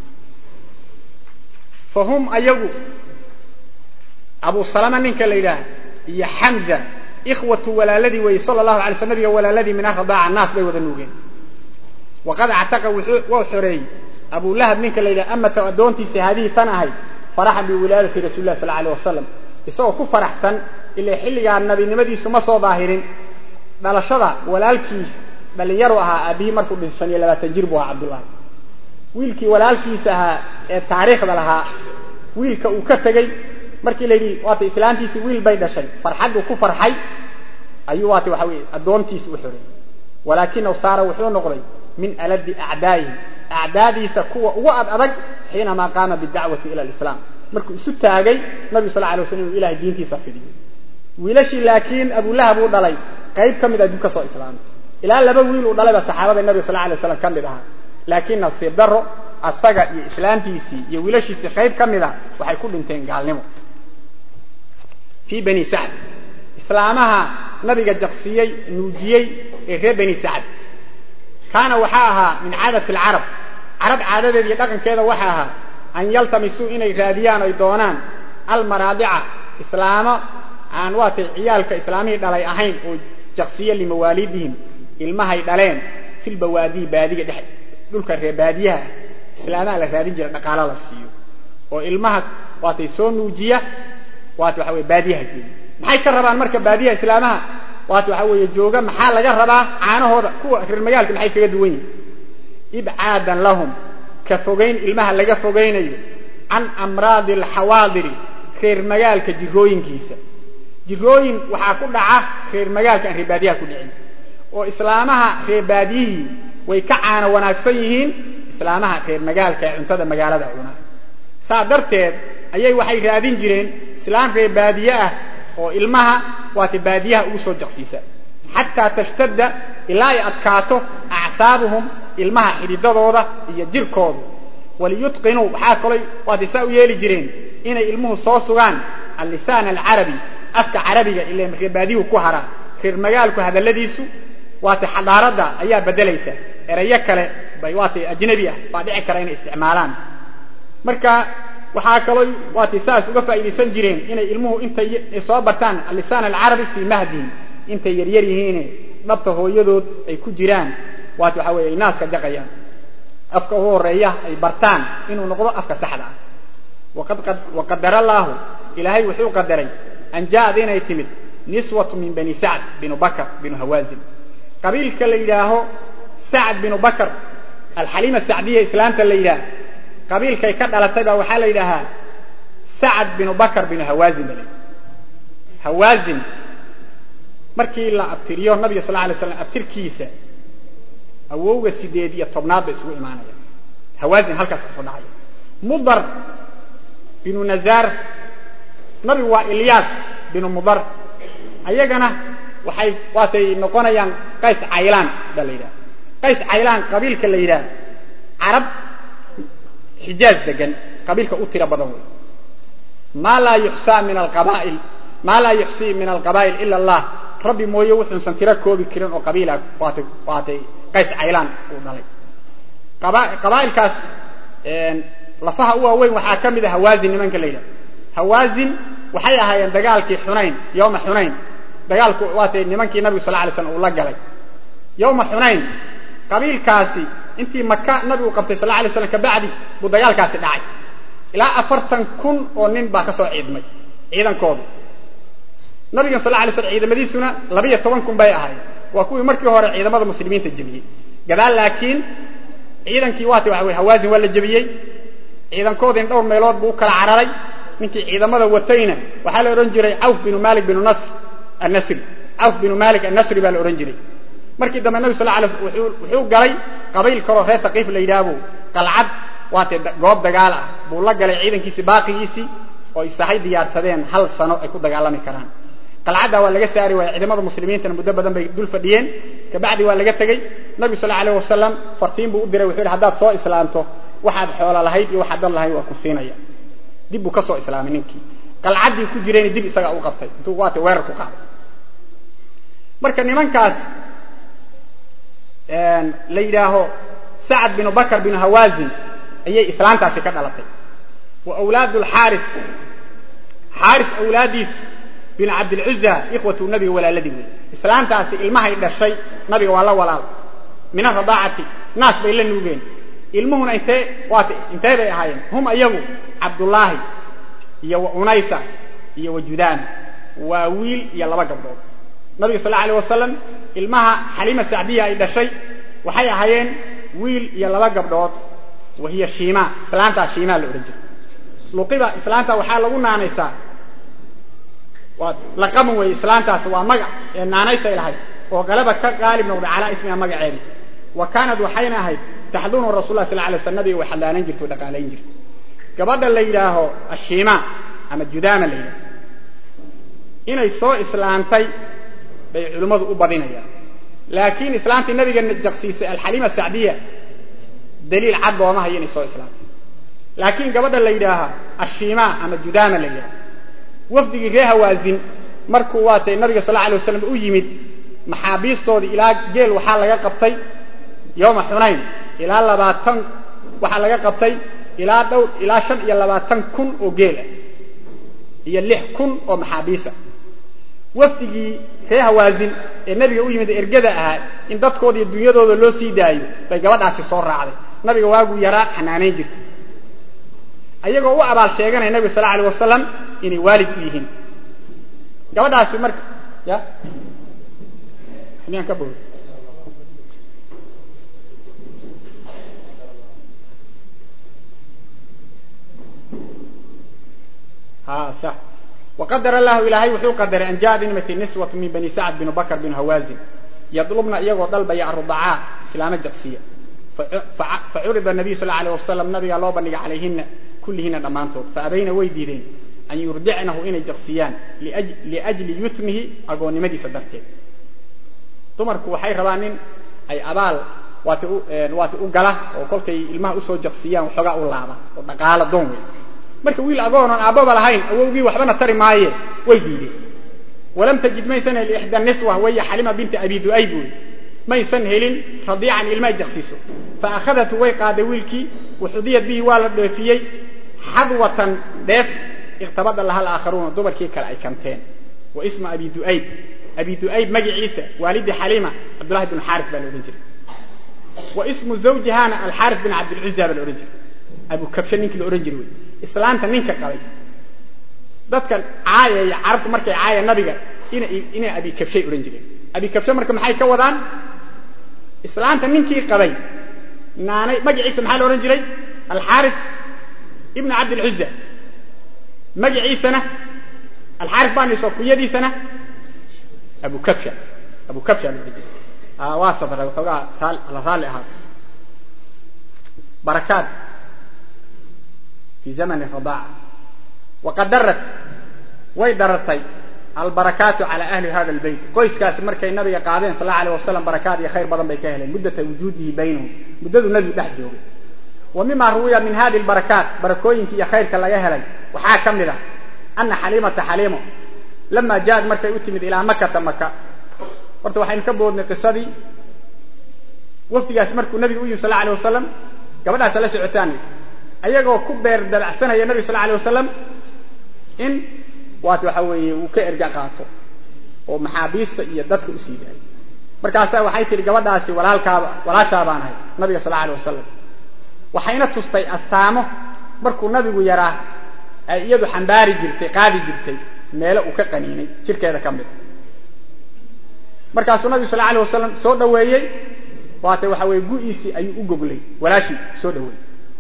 فهم أيجو أبو سلمة منك الليلة يا حمزة إخوة ولا الذي وصلى الله عليه وسلم ولا الذي من أخضاع الناس بيوذنوجين وقد اعتقوا وحري أبو لهب منك الليلة أما تودونتي هذه تنهي فرحا بولادة رسول الله صلى الله عليه وسلم يسوع كفر أحسن اللي حل يا النبي نمدي سما صو ظاهرين دلشدا walaalkiis dhalinyaro aha abi markuu dhinsan iyo labaatan jir buu Abdullah wiilkii walaalkiis aha ee taariikhda lahaa wiilka uu ka tagay markii leeyay waata islaantiisi wiil bay dhashay farxad uu ku farxay ayuu waata waxa weey adoontiis u xiray walakin saara wuxuu noqday min aladi a'daayi a'daadiisa kuwa ugu ad adag xiina ma qaama bid'awati ila al-islam markuu isu taagay nabi sallallahu alayhi wasallam ilaahay diintiisa fidiyay wiilashi laakiin abu lahab uu dhalay qayb kamid ah duka soo islaam ila laba wiil uu dhalay saxaabada nabi sallallahu alayhi wasallam kamid ah laakiin nasiib daro asaga iyo islaantiisi iyo wiilashiisi qayb kamid ah waxay ku dhinteen gaalnimo fi bani sa'd islaamaha nabiga jaqsiyay nuujiyay ee reer bani sa'd kana waxa aha min caadati al-arab arab caadadeeda iyo dhaqankeeda waxa aha an yaltamisu inay raadiyaan ay doonaan al-maradi'a islaama aan waata ciyaalka islaamiga dhalay ahayn oo jaqsiye limawaalidihim ilmahay dhaleen fil bawaadi baadiga dhex dhulka reer baadiyaha islaamaha la raadin jiray dhaqaale la siiyo oo ilmaha waatay soo nuujiya waata waxa weey baadiyaha geeyay maxay ka rabaan marka baadiyaha islaamaha waata waxa weey jooga maxaa laga rabaa caanahooda kuwa reer magaalka maxay kaga duwan yihiin ib'aadan lahum ka fogeyn ilmaha laga fogeynayo an amraad al hawaadiri reer magaalka jirooyinkiisa jirooyin waxa ku dhaca reer magaalka reer baadiyaha ku dhicin oo islaamaha reer baadiyi way ka caana wanaagsan yihiin islaamaha reer magaalka cuntada magaalada cuna saadarteed ayay waxay raadin jireen islaam reer baadiye ah oo ilmaha waati baadiyaha ugu soo jaqsiisa hatta tashtadda ila ay adkaato a'saabuhum ilmaha xididadooda iyo jirkooda waliyutqinu waxa kale waati saa u yeeli jireen inay ilmuhu soo sugaan al-lisaan al-arabi afka carabiga ilaa reer baadiyu ku hara reer magaalku hadaladiisu waata xadaarada ayaa bedelaysa erayo kale bay waata ajnabi ah baa dhici kara inay isticmaalaan marka waxa kale waata saas uga faa'iideysan jireen inay ilmuhu intay soo bartaan al-lisaan al-arabi fi mahdi intay yar yar yihiin dhabta hooyadood ay ku jiraan waata waxa weey naaska jaqayaan afka horeeya ay bartaan inuu noqdo afka saxda ah waqad qad waqadara allah ilaahay wuxuu qadaray أن جاء دين يتمد نسوة من بني سعد بن بكر بن هوازن قبيل كالليلاه سعد بن بكر الحليمة السعدية إسلام كالليلاه قبيل كي كد على الطيبة وحال ليلها سعد بن بكر بن هوازن لي. هوازن مركي الله أبتريو النبي صلى الله عليه وسلم أبتر كيسة أووغ السيدية الطبناب بسوء إيمانية هوازن هلك سفر مضر بن نزار نبي وإلياس بن مضر أيجنا وحي واتي نقولنا قيس عيلان دليلا قيس عيلان قبيل كليلا عرب حجاز دجن قبيل كأوتي ربضه ما لا يحصى من القبائل ما لا يحصي من القبائل إلا الله ربي مويه وحن سنترك كوبي كرين وقبيلة واتي واتي قيس عيلان ودلي قبائل كاس لفها هو وين وحاكم ذا هوازن من كليلا هوازن waxay ahaayeen dagaalkii Xunayn yooma Xunayn dagaalku waatay nimankii nabiga sallallahu alayhi wasallam uu la galay yooma Xunayn qabiilkaasi intii Makka nabigu qabtay sallallahu alayhi wasallam ka bacdi buu dagaalkaasi dhacay ilaa afartan kun oo nin baa ka soo ciidmay ciidankooda nabiga sallallahu alayhi wasallam ciidamadiisuna laba iyo toban kun bay ahaayeen waa kuwii markii hore ciidamada muslimiinta jabiyay gadaal laakiin ciidankii waati waxa weey Hawaazin wala jabiyay ciidankoodin dhowr meelood buu kala cararay ninkii ciidamada watayna waxa la oran jiray Auf bin Malik bin Nasr an-Nasri Auf bin Malik an-Nasri baa la oran jiray markii dambe nabi sallallahu alayhi wasallam wuxuu galay qabiil karo reer Taqiif la yiraahdo qalcad waati goob dagaal ah buu la galay ciidankiisa baaqigiisi oo isahay diyaarsadeen hal sano ay ku dagaalami karaan qalcada waa laga saari way ciidamada muslimiinta muddo badan bay dul fadhiyeen ka bacdi waa laga tagay nabi sallallahu alayhi wasallam fartiin buu u diray wuxuu hadaad soo islaanto waxaad xoolo lahayd iyo waxaad lahayd waa ku siinaya dib uu ka soo islaamay ninkii qalcadii ku jireen dib isaga u qabtay intuu waati weerar ku qaaday marka nimankaas een la yiraaho Sa'd bin Bakr bin Hawazin ayay islaantaasi ka dhalatay wa awlaadul Harith Harith awlaadiis bin Abd al-Uzza ikhwatu nabi walaaladihi islaantaasi ilmaha ay dhashay nabiga waa la walaal min radaacati naas bay la nuugeen ilmuhuna intee waati intee bay ahaayeen hum ayagu Abdullah iyo Unaysa iyo Wajudaan waa wiil iyo laba gabdhood nabiga sallallahu alayhi wasallam ilmaha Halima Sa'diya ay dhashay waxay ahaayeen wiil iyo laba gabdhood wahiya Shima islaanta Shima la oran jiray luqiba islaanta waxa lagu naanaysaa waa laqab way islaantaas waa magac ee naanaysa ilahay oo galaba ka qaalib noqday ala ismiga magaceeda wa kaanad waxayna ahayd tahdunu rasuulullah sallallahu alayhi wasallam nabiga waxalaanan jirto dhaqaalayn jirto gabadha la yiraaho Ashima ama Judaama la yiraaho inay soo islaantay bay culimadu u badinayaan laakiin islaantii nabiga jaqsiisay al-Halima Sa'diya daliil cad oo ma hayo inay soo islaantay laakiin gabadha la yiraaho Ashima ama Judaama la yiraaho wafdigii reer Hawaazin markuu waatay nabiga sallallahu alayhi wasallam u yimid maxaabiistoodii ilaa geel waxa laga qabtay yooma Hunayn ilaa labaatan waxa laga qabtay ilaa dhowr ilaa shan iyo labaatan kun oo geel iyo lix kun oo maxaabiisa wafdigii reer Hawaazin ee nabiga u yimid ergada ahaa in dadkoodii dunyadooda loo sii daayo bay gabadhaasi soo raacday nabiga waagu yaraa xanaaneyn jirtay ayagoo u abaal sheeganay nabiga sallallahu alayhi wasallam inay waalid u yihiin gabadhaasi marka ya xinaan ka boodo ها صح وقدر الله إلهي وحو قدر أن جاء بنمة نسوة من بني سعد بن بكر بن هوازن يطلبنا إياه وطلب يا الرضعاء إسلام الجقسية فعرض النبي صلى الله عليه وسلم نبي الله بني عليهن كلهن ضمانته فأبين ويديرين أن يرضعنه إن الجقسيان لأجل, لأجل يتمه أقول نمدي صدرته تمرك وحي ربانين أي أبال واتو قلة وقل كي الماء أسو الجقسيان وحقاء الله وقال الدون marka wiil agoon aan aababa lahayn awowgii waxbana tari maaye way diiday walam tajid maysan il ihda niswa way Halima bint Abi Du'ayb maysan helin radiican ilma jaqsiiso fa akhadatu way qaaday wiilkii wuxudiyad bi wala dheefiyay hadwatan dheef iqtabada laha al-aakharuun dumarkii kale ay kanteen wa isma Abi Du'ayb Abi Du'ayb magaciisa walidi Halima Abdullah ibn Harith bal oran jiray wa ismu zawjihana al-Harith bin Abd al-Uzza bal oran jiray Abu Kabsha ninkii la oran jiray islaanta ninka qalay dadkan caayay carabtu markay caayay nabiga ina ina Abi Kabshay oran jiray Abi Kabsha marka maxay ka wadaan islaanta ninkii qalay naanay magaciisa maxaa la oran jiray al-Harith ibn Abd al-Uzza magaciisana al-Harith baan soo kuyadiisana Abu Kabsha Abu Kabsha ah waasaf xogaa taal la raali ahaa barakaat في زمن الرضاعة وقدرت ويدرتي البركات على أهل هذا البيت كويس كاس مركي النبي قاعدين صلى الله عليه وسلم بركات يا خير بدن بيكهل مدة وجوده بينهم مدة النبي دحجه ومما روي من هذه البركات بركوين يا خير كلا يهلل وحاكم له أن حليمة حليمة لما جاءت مركي أتمد إلى مكة مكة قلت وحين كبوا من قصدي وقت جاء مركو النبي صلى الله عليه وسلم قبلها ثلاث عتاني ayagoo ku beer dalacsanaya nabi sallallahu alayhi wasallam in waad waxa weeye uu ka erga qaato oo maxaabiista iyo dadka u siiyay markaas waxay tiri gabadhaasi walaalka walaasha baanahay nabiga sallallahu alayhi wasallam waxayna tustay astaamo markuu nabigu yaraa ay iyadu xambaari jirtay qaadi jirtay meel uu ka qaniinay jirkeeda kamid markaas nabiga sallallahu alayhi wasallam soo dhaweeyay waata waxa way gu'isi ay u goglay walaashi soo dhaway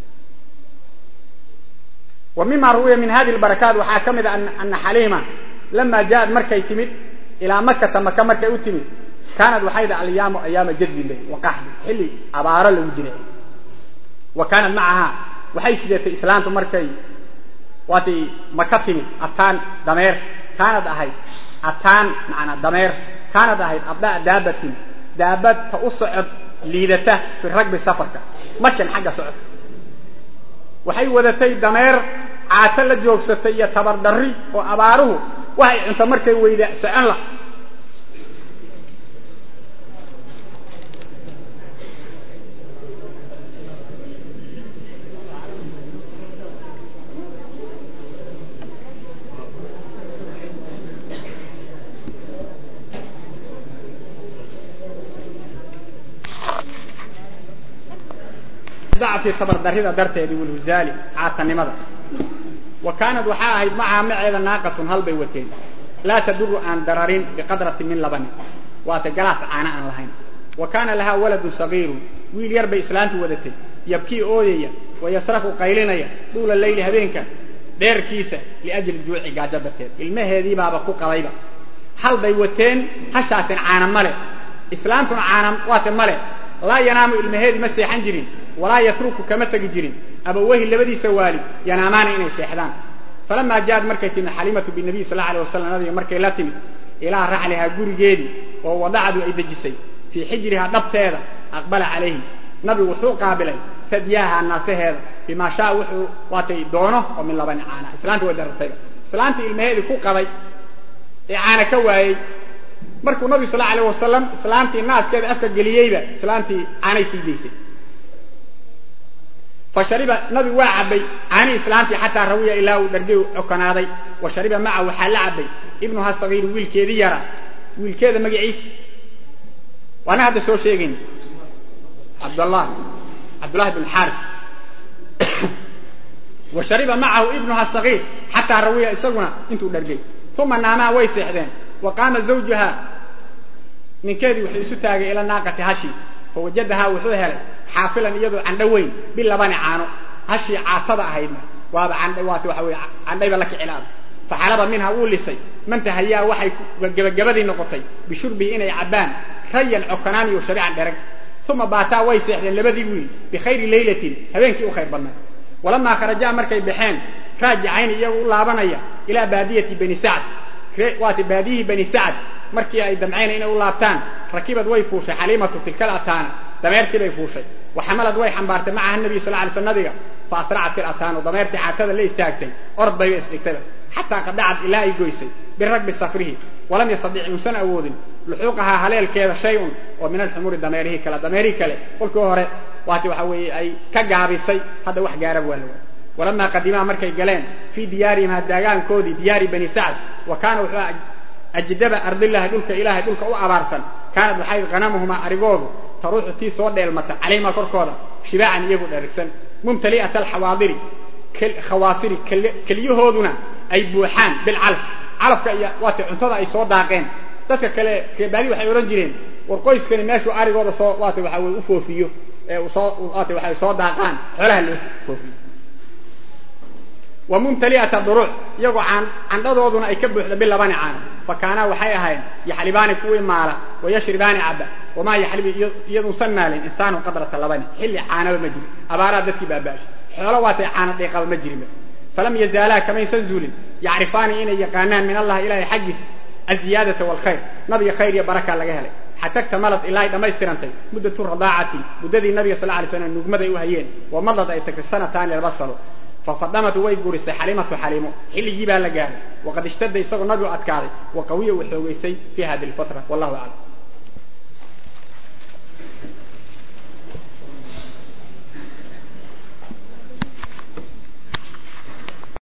ومما روي من هذه البركات وحاكمت أن أن حليمة لما جاءت مركي تمت إلى مكة مكة مركي أتمت كانت وحيدة أيام أيام جد وقحط حلي أبارة الوجنة وكانت معها وحيث في إسلام مركي واتي مكة تمت أتان دمير كانت أهي أتان معنا دمير كانت أهي أبداء دابة دابة تأصعد ليدته في الركب السفر مشي حاجة صعد وحي ودتي دمير عاتل جوجستي تبر دري وأباره وهي أنت مركي ويدا سأل الله ضعف تبر دري درتي والوزالي عاتني ماذا وكانت وحاهد معها معها ناقة هل بيوتين لا تدر عن درارين بقدرة من لبن واتجلس عناء لهين وكان لها ولد صغير ويل يربي إسلامته ودته يبكي أويا ويصرخ قيلنا طول الليل هذينك دير كيسة لأجل الجوع قاجبته المه هذه بابا كوك قريبا هل بيوتين هشاس عانم ملك إسلامته عانم وات ملك لا ينام المه هذه مسي حنجرين ولا يترك كما تجرين أبوه اللي بدي سوالي ينامان إني سيحدان فلما جاءت مركة حليمة بالنبي صلى الله عليه وسلم هذه مركة لا تمت إلى رحلها جوري جيدي ووضعه أيد جسي في حجرها ضبط هذا أقبل عليه نبي وحوق قابله فدياها الناس هذا بما شاء وحو واتي دونه ومن لبن عانا إسلامت ودرتها إسلامت المهدي فوق قبي عانا كواي مركو النبي صلى الله عليه وسلم إسلامت الناس كذا أفكر جلييبة إسلامت عاني سيديسي فشرب نبي واعبي عن إسلامتي حتى روي إلى ودرجه عكناضي وشرب معه حل عبي ابنها الصغير ويل كذي يرى ويل كذا مجيء وأنا هذا سو شيءين عبد الله عبد الله بن الحارث وشرب معه ابنها الصغير حتى روي يسقنا أنتوا درجه ثم ناما ويسحدين وقام زوجها من كذي وحيسوتها إلى ناقة هاشي فوجدها وحوها حافلا يدو عن دوين باللبن عانو هشي عاطبة هيدنا وهذا عن دوات وحوي عن دايما لك علام فحلب منها أولسي من تهيا وحي جبدي نقطي بشربه إنا يعبان خيا عكناني وشريعا درك ثم باتا ويسح لبدي وين بخير ليلة هبينك وخير بنا ولما خرجا مركي بحين راجعين يقول لابنيا إلى بادية بني سعد وات بادية بني سعد مركي أي دمعين إنا ولابتان ركبت ويفوش حليمة تلك الأتان دميرتي بيفوشي وحملت وي حنبارت معها النبي صلى الله عليه وسلم فأسرعت في الأتان ودميرتي حتى اللي استاجتي أرض بي استكتبت حتى قد دعت إلهي قويسي بالركب سفره ولم يستطيع إنسان أود لحوقها هليل كذا شيء ومن الحمور الدميره كلا دميري كلا قل كوهر واتي وحوي أي كجابيسي هذا واحد جارب ولا ولما قدمها مركي جلان في ديارهم هالدجان كودي ديار بني سعد وكانوا أجدب أرض الله دولك إله دولك أو أبارسا كانت بحيث غنمهما أرجوه تروح تي صود المتع عليه ما كركودا شباعا يجود إركسن ممتلئة الحواضر كل خواسر كل كل يهودنا أي بوحان بالعلف علف كي واتي انتظر أي صود داقين تذكر كل كباري وحي ورنجرين والقيس كان ماشوا أرجوه صود واتي وحي أفو فيه وصاد واتي وحي صود داقان حلها اللي أفو فيه وممتلئة الضروع يجوا عن عن ضدودنا أي كبوا باللبان عانه فكانا وحي هاي يحلبان كوي مالا ويشربان عبا وما يحلب يدوسنا للإنسان قدرة اللبن حل عانه المجري أبارا ذاتي باباش حلوات عانه ديقى المجري فلم يزالا كما يسنزول يعرفان إن يقانان من الله إلهي حجس الزيادة والخير نبي خير يا بركة لغيهلي حتى اكتملت إلهي دما يسترنتي مدة الرضاعة مدة النبي صلى الله عليه وسلم نقمد يوهيين ومضت أي تكسنة ثانية البصر ففضمت ويقول حليمة حليمة حل جيبها لقاه وقد اشتد يصغر نبي أتكاري وقوية وحويسي في هذه الفترة والله أعلم.